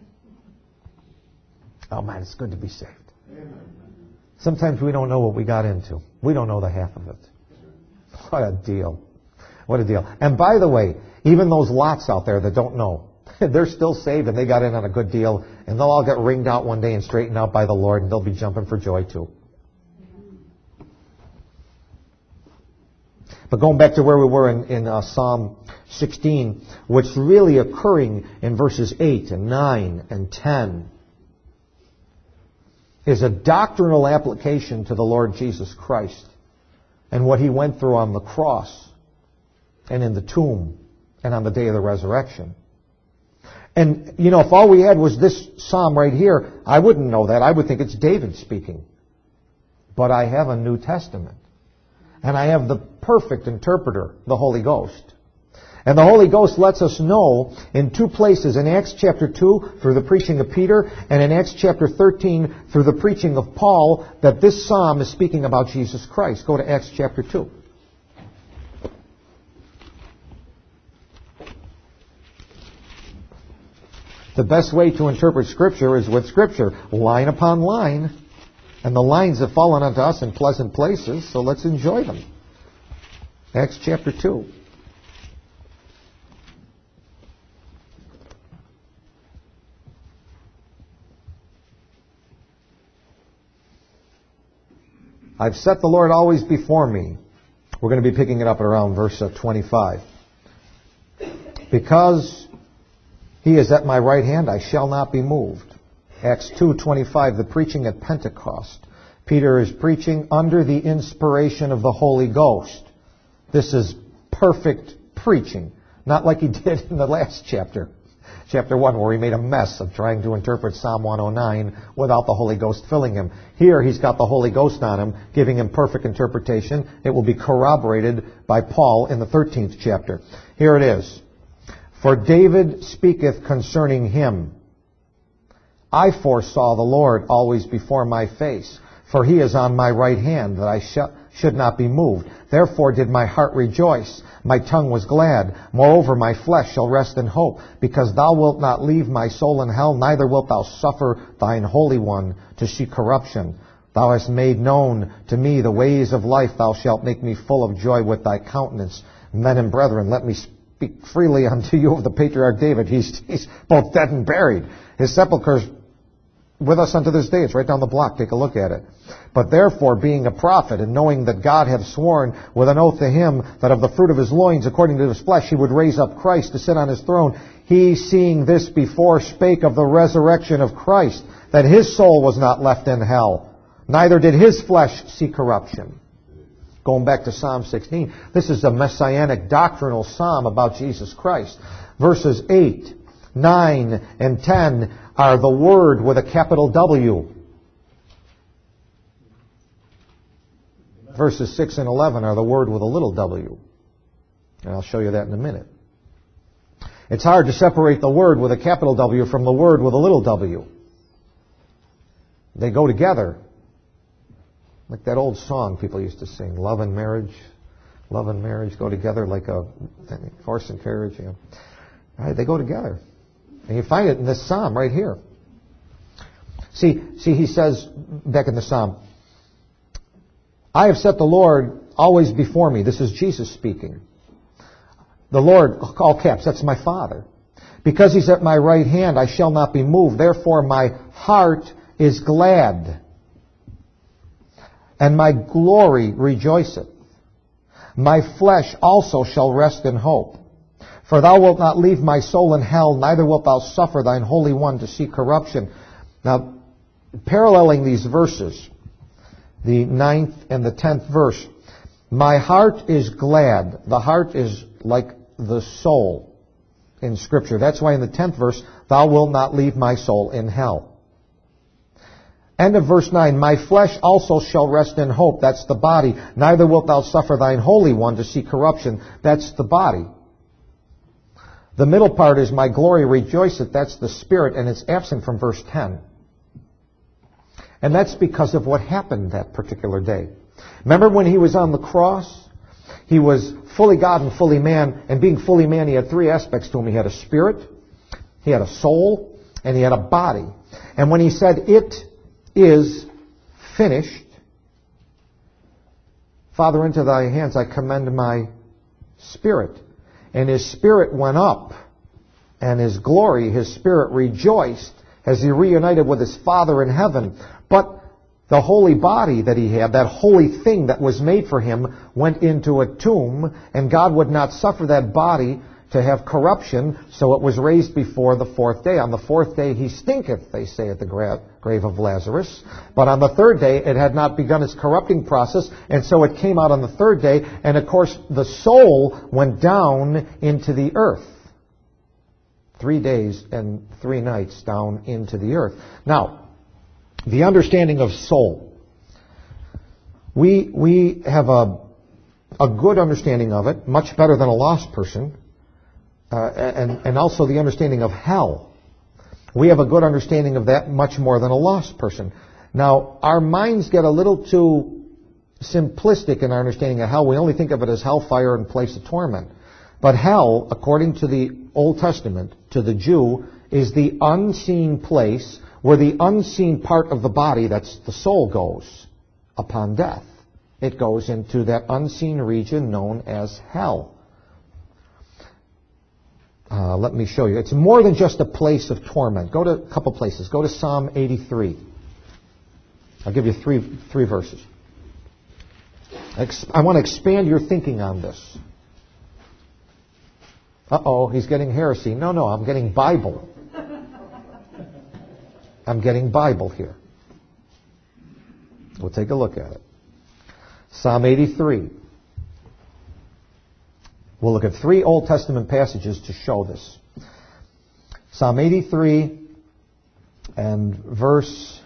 Oh man, it's good to be saved. Sometimes we don't know what we got into. We don't know the half of it. What a deal. What a deal. And by the way, even those lots out there that don't know, they're still saved and they got in on a good deal, and they'll all get ringed out one day and straightened out by the Lord, and they'll be jumping for joy too. But going back to where we were in, in uh, Psalm sixteen, what's really occurring in verses eight and nine and ten is a doctrinal application to the Lord Jesus Christ and what He went through on the cross and in the tomb and on the day of the resurrection. And, you know, if all we had was this psalm right here, I wouldn't know that. I would think it's David speaking. But I have a New Testament. And I have the perfect interpreter, the Holy Ghost. And the Holy Ghost lets us know in two places, in Acts chapter two through the preaching of Peter, and in Acts chapter thirteen through the preaching of Paul, that this psalm is speaking about Jesus Christ. Go to Acts chapter two. The best way to interpret Scripture is with Scripture, line upon line. And the lines have fallen unto us in pleasant places, so let's enjoy them. Acts chapter two. I've set the Lord always before me. We're going to be picking it up at around verse twenty-five. Because He is at my right hand, I shall not be moved. Acts two twenty-five, the preaching at Pentecost. Peter is preaching under the inspiration of the Holy Ghost. This is perfect preaching. Not like he did in the last chapter. Chapter one, where he made a mess of trying to interpret Psalm one oh nine without the Holy Ghost filling him. Here he's got the Holy Ghost on him, giving him perfect interpretation. It will be corroborated by Paul in the thirteenth chapter. Here it is. For David speaketh concerning him, I foresaw the Lord always before my face, for He is on my right hand, that I sh- should not be moved. Therefore did my heart rejoice, my tongue was glad. Moreover, my flesh shall rest in hope, because Thou wilt not leave my soul in hell, neither wilt Thou suffer Thine Holy One to see corruption. Thou hast made known to me the ways of life. Thou shalt make me full of joy with Thy countenance. Men and brethren, let me speak freely unto you of the patriarch David. He's, he's both dead and buried. His sepulchre's with us unto this day. It's right down the block. Take a look at it. But therefore, being a prophet, and knowing that God hath sworn with an oath to him that of the fruit of his loins, according to his flesh, he would raise up Christ to sit on his throne, he, seeing this before, spake of the resurrection of Christ, that his soul was not left in hell, neither did his flesh see corruption. Going back to Psalm sixteen, this is a messianic doctrinal psalm about Jesus Christ. Verses eight, nine, and ten are the Word with a capital W. Verses six and eleven are the Word with a little w. And I'll show you that in a minute. It's hard to separate the Word with a capital W from the Word with a little w. They go together. Like that old song people used to sing, Love and Marriage. Love and marriage go together like a horse and carriage. Yeah. Right? They go together. And you find it in this psalm right here. See, see, he says back in the psalm, I have set the Lord always before me. This is Jesus speaking. The Lord, all caps, that's my Father. Because he's at my right hand, I shall not be moved. Therefore my heart is glad, and my glory rejoiceth. My flesh also shall rest in hope. For thou wilt not leave my soul in hell, neither wilt thou suffer thine Holy One to see corruption. Now, paralleling these verses, the ninth and the tenth verse, my heart is glad. The heart is like the soul in Scripture. That's why in the tenth verse, thou wilt not leave my soul in hell. End of verse nine, my flesh also shall rest in hope. That's the body. Neither wilt thou suffer thine Holy One to see corruption. That's the body. The middle part is my glory rejoiceth. That's the spirit, and it's absent from verse ten. And that's because of what happened that particular day. Remember when he was on the cross? He was fully God and fully man, and being fully man, he had three aspects to him. He had a spirit, he had a soul, and he had a body. And when he said, it is finished, Father, into thy hands I commend my spirit. And his spirit went up, and his glory, his spirit rejoiced as he reunited with his Father in heaven. But the holy body that he had, that holy thing that was made for him, went into a tomb, and God would not suffer that body to have corruption, so it was raised before the fourth day. On the fourth day he stinketh, they say at the gra- grave of Lazarus. But on the third day it had not begun its corrupting process, and so it came out on the third day, and of course the soul went down into the earth. Three days and three nights down into the earth. Now, the understanding of soul. We we have a a good understanding of it, much better than a lost person, uh, and and also the understanding of hell. We have a good understanding of that, much more than a lost person. Now, our minds get a little too simplistic in our understanding of hell. We only think of it as hellfire and place of torment. But hell, according to the Old Testament, to the Jew, is the unseen place where the unseen part of the body, that's the soul, goes upon death. It goes into that unseen region known as hell. Uh, let me show you. It's more than just a place of torment. Go to a couple places. Go to Psalm eighty-three. I'll give you three three verses. I want to expand your thinking on this. Uh-oh, he's getting heresy. No, no, I'm getting Bible. I'm getting Bible here. We'll take a look at it. Psalm eighty-three. We'll look at three Old Testament passages to show this. Psalm eighty-three and verse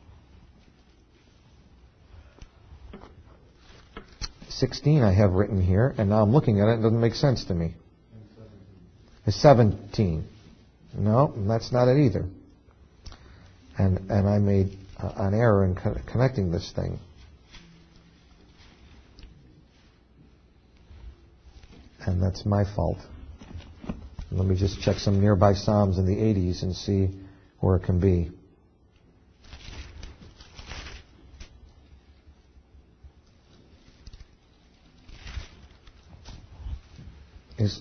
sixteen I have written here, and now I'm looking at it, it doesn't make sense to me. It's seventeen. No, that's not it either. And and I made uh, an error in co- connecting this thing. And that's my fault. Let me just check some nearby Psalms in the eighties and see where it can be. Is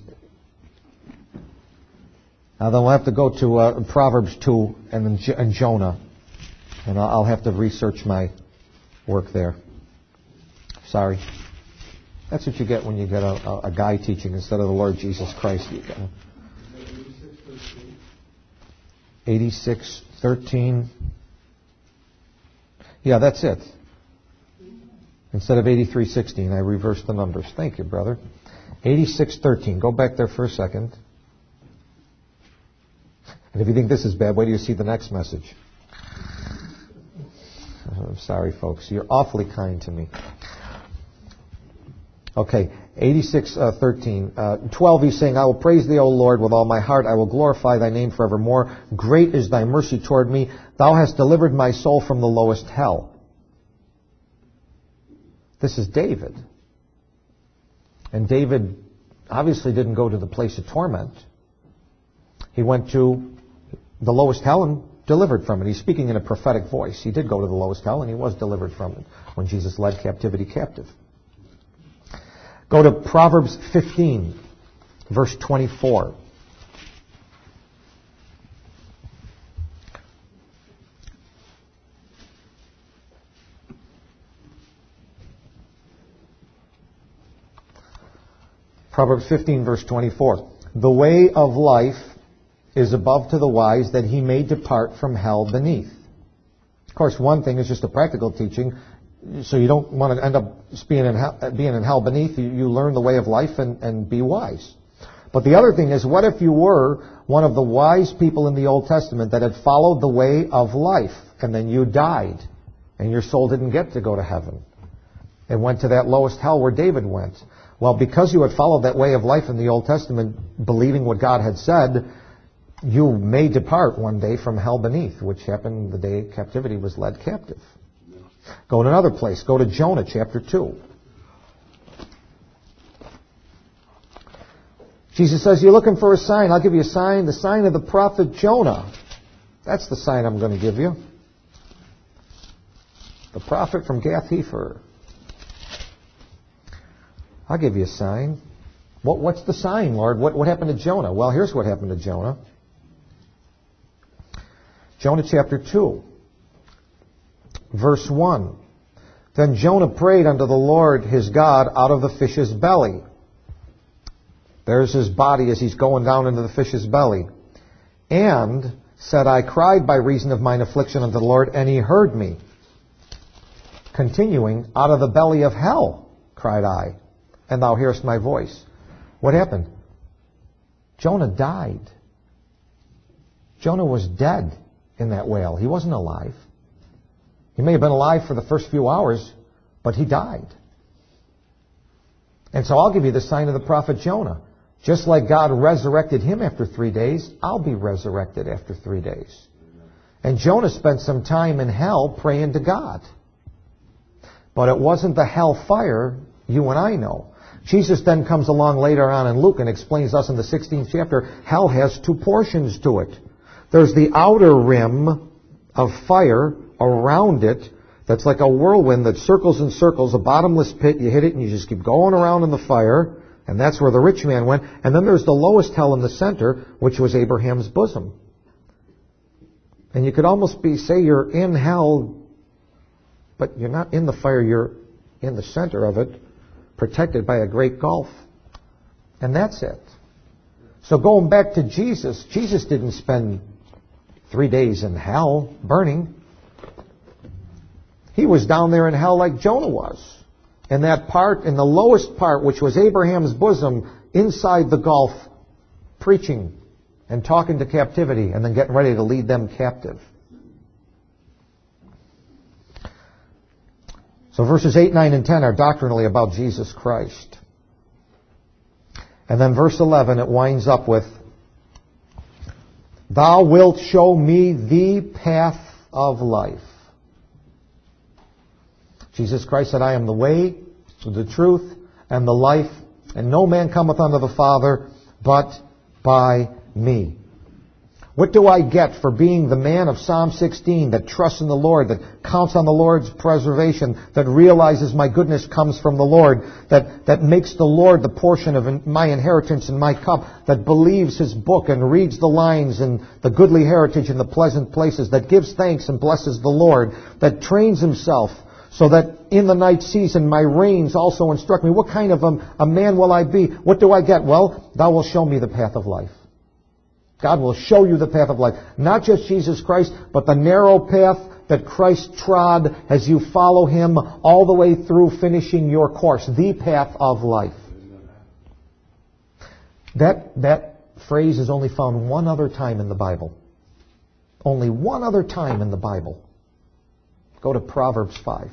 Now then we'll have to go to uh, Proverbs two and, then J- and Jonah. And I'll, I'll have to research my work there. Sorry. That's what you get when you get a, a, a guy teaching instead of the Lord Jesus Christ. You get eighty-six thirteen. Yeah, that's it. Instead of eighty-three sixteen, I reversed the numbers. Thank you, brother. eighty-six thirteen. Go back there for a second. And if you think this is bad, wait till you see the next message. I'm sorry, folks. You're awfully kind to me. Okay, eighty-six thirteen. Uh, twelve, he's saying, I will praise thee, O Lord, with all my heart. I will glorify thy name forevermore. Great is thy mercy toward me. Thou hast delivered my soul from the lowest hell. This is David. And David obviously didn't go to the place of torment. He went to the lowest hell and delivered from it. He's speaking in a prophetic voice. He did go to the lowest hell and he was delivered from it when Jesus led captivity captive. Go to Proverbs fifteen, verse twenty-four. Proverbs fifteen, verse twenty-four. The way of life is above to the wise, that he may depart from hell beneath. Of course, one thing is just a practical teaching, so you don't want to end up being in hell, being in hell beneath. You, you learn the way of life and, and be wise. But the other thing is, what if you were one of the wise people in the Old Testament that had followed the way of life, and then you died, and your soul didn't get to go to heaven? It went to that lowest hell where David went. Well, because you had followed that way of life in the Old Testament, believing what God had said, you may depart one day from hell beneath, which happened the day captivity was led captive. Go to another place. Go to Jonah chapter two. Jesus says, you're looking for a sign. I'll give you a sign. The sign of the prophet Jonah. That's the sign I'm going to give you. The prophet from Gath-Hepher. I'll give you a sign. What, what's the sign, Lord? What, what happened to Jonah? Well, here's what happened to Jonah. Jonah chapter two, verse one. Then Jonah prayed unto the Lord his God out of the fish's belly. There's his body as he's going down into the fish's belly. And said, I cried by reason of mine affliction unto the Lord, and he heard me. Continuing, out of the belly of hell cried I, and thou hearest my voice. What happened? Jonah died. Jonah was dead in that whale. He wasn't alive. He may have been alive for the first few hours, but he died. And so I'll give you the sign of the prophet Jonah. Just like God resurrected him after three days, I'll be resurrected after three days. And Jonah spent some time in hell praying to God. But it wasn't the hell fire you and I know. Jesus then comes along later on in Luke and explains to us in the sixteenth chapter, hell has two portions to it. There's the outer rim of fire around it that's like a whirlwind that circles and circles, a bottomless pit. You hit it and you just keep going around in the fire, and that's where the rich man went. And then there's the lowest hell in the center, which was Abraham's bosom. And you could almost be say you're in hell, but you're not in the fire, you're in the center of it, protected by a great gulf. And that's it. So going back to Jesus, Jesus didn't spend three days in hell burning. He was down there in hell like Jonah was. In that part, in the lowest part, which was Abraham's bosom, inside the gulf, preaching and talking to captivity and then getting ready to lead them captive. So verses eight, nine, and ten are doctrinally about Jesus Christ. And then verse eleven, it winds up with, Thou wilt show me the path of life. Jesus Christ said, I am the way, the truth, and the life, and no man cometh unto the Father but by me. What do I get for being the man of Psalm sixteen that trusts in the Lord, that counts on the Lord's preservation, that realizes my goodness comes from the Lord, that, that makes the Lord the portion of my inheritance and my cup, that believes His book and reads the lines and the goodly heritage in the pleasant places, that gives thanks and blesses the Lord, that trains himself so that in the night season my reins also instruct me. What kind of a, a man will I be? What do I get? Well, thou wilt show me the path of life. God will show you the path of life. Not just Jesus Christ, but the narrow path that Christ trod as you follow Him all the way through finishing your course. The path of life. That, that phrase is only found one other time in the Bible. Only one other time in the Bible. Go to Proverbs five.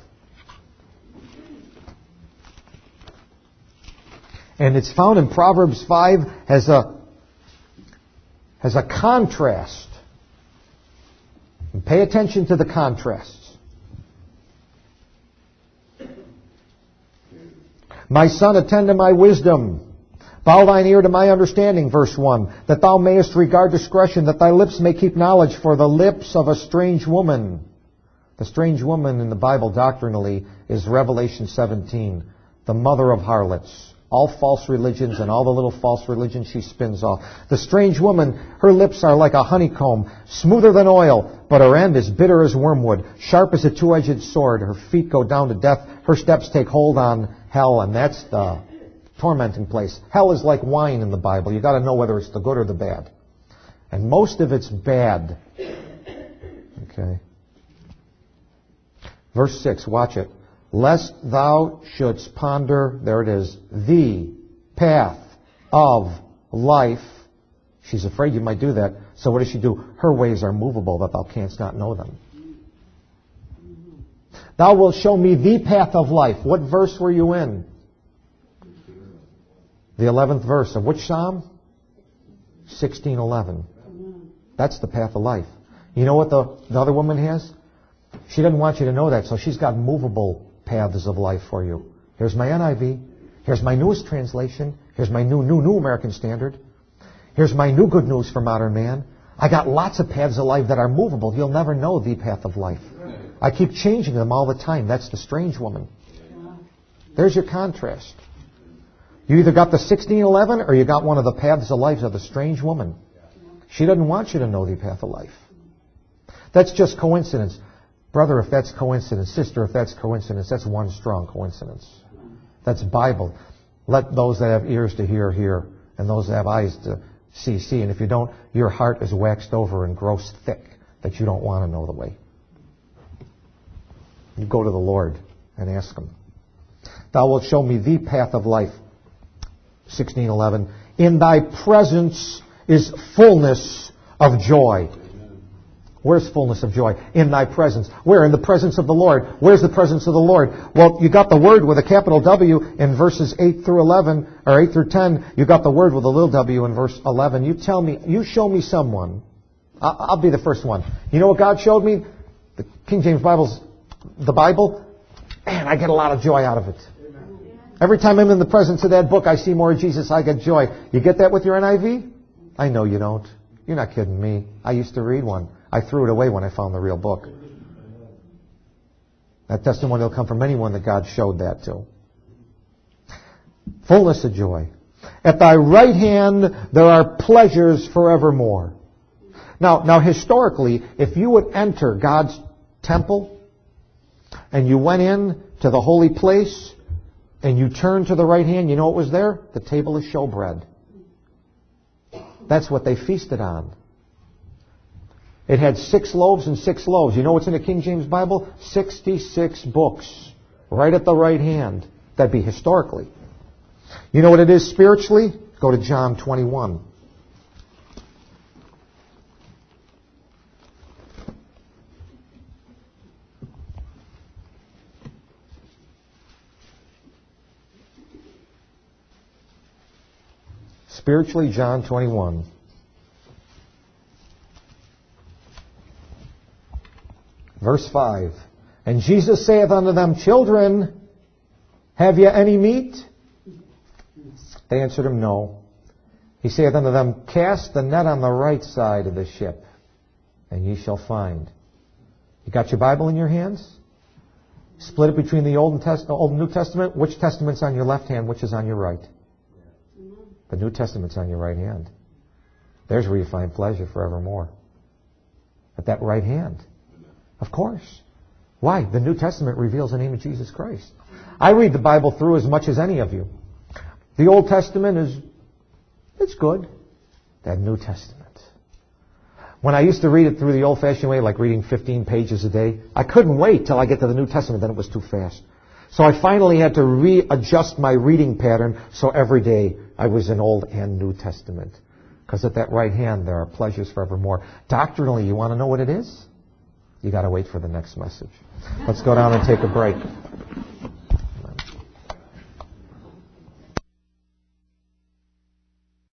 And it's found in Proverbs five as a as a contrast. And pay attention to the contrasts. My son, attend to my wisdom. Bow thine ear to my understanding, verse one, that thou mayest regard discretion, that thy lips may keep knowledge, for the lips of a strange woman. The strange woman in the Bible doctrinally is Revelation seventeen, the mother of harlots. All false religions and all the little false religions she spins off. The strange woman, her lips are like a honeycomb, smoother than oil, but her end is bitter as wormwood, sharp as a two-edged sword. Her feet go down to death. Her steps take hold on hell, and that's the tormenting place. Hell is like wine in the Bible. You've got to know whether it's the good or the bad. And most of it's bad. Okay. Verse six, watch it. Lest thou shouldst ponder, there it is, the path of life. She's afraid you might do that. So what does she do? Her ways are movable, that thou canst not know them. Thou wilt show me the path of life. What verse were you in? The eleventh verse of which Psalm? sixteen eleven. That's the path of life. You know what the, the other woman has? She doesn't want you to know that, so she's got movable paths of life for you. Here's my N I V. Here's my newest translation. Here's my new, new, new American Standard. Here's my new good news for modern man. I got lots of paths of life that are movable. You'll never know the path of life. I keep changing them all the time. That's the strange woman. There's your contrast. You either got the sixteen eleven or you got one of the paths of life of the strange woman. She doesn't want you to know the path of life. That's just coincidence. Brother, if that's coincidence, sister, if that's coincidence, that's one strong coincidence. That's Bible. Let those that have ears to hear, hear, and those that have eyes to see, see. And if you don't, your heart is waxed over and grows thick that you don't want to know the way. You go to the Lord and ask Him. Thou wilt show me the path of life. sixteen eleven. In thy presence is fullness of joy. Where's fullness of joy? In thy presence. Where? In the presence of the Lord. Where's the presence of the Lord? Well, you got the word with a capital W in verses eight through eleven, or eight through ten. You got the word with a little w in verse eleven. You tell me, you show me someone. I'll be the first one. You know what God showed me? The King James Bible's, the Bible. Man, I get a lot of joy out of it. Every time I'm in the presence of that book, I see more of Jesus, I get joy. You get that with your N I V? I know you don't. You're not kidding me. I used to read one. I threw it away when I found the real book. That testimony will come from anyone that God showed that to. Fullness of joy. At thy right hand there are pleasures forevermore. Now, now historically, if you would enter God's temple and you went in to the holy place and you turned to the right hand, you know what was there? The table of showbread. That's what they feasted on. It had six loaves and six loaves. You know what's in the King James Bible? sixty-six books. Right at the right hand. That'd be historically. You know what it is spiritually? Go to John twenty-one. Spiritually, John twenty-one. Verse five. And Jesus saith unto them, Children, have ye any meat? They answered him, No. He saith unto them, Cast the net on the right side of the ship, and ye shall find. You got your Bible in your hands? Split it between the Old and, Test- Old and New Testament. Which Testament's on your left hand? Which is on your right? The New Testament's on your right hand. There's where you find pleasure forevermore. At that right hand. Of course. Why? The New Testament reveals the name of Jesus Christ. I read the Bible through as much as any of you. The Old Testament is, it's good. That New Testament. When I used to read it through the old-fashioned way, like reading fifteen pages a day, I couldn't wait till I get to the New Testament, then it was too fast. So I finally had to readjust my reading pattern, so every day I was in Old and New Testament. Because at that right hand there are pleasures forevermore. Doctrinally, you want to know what it is? You got to wait for the next message. Let's go down and take a break.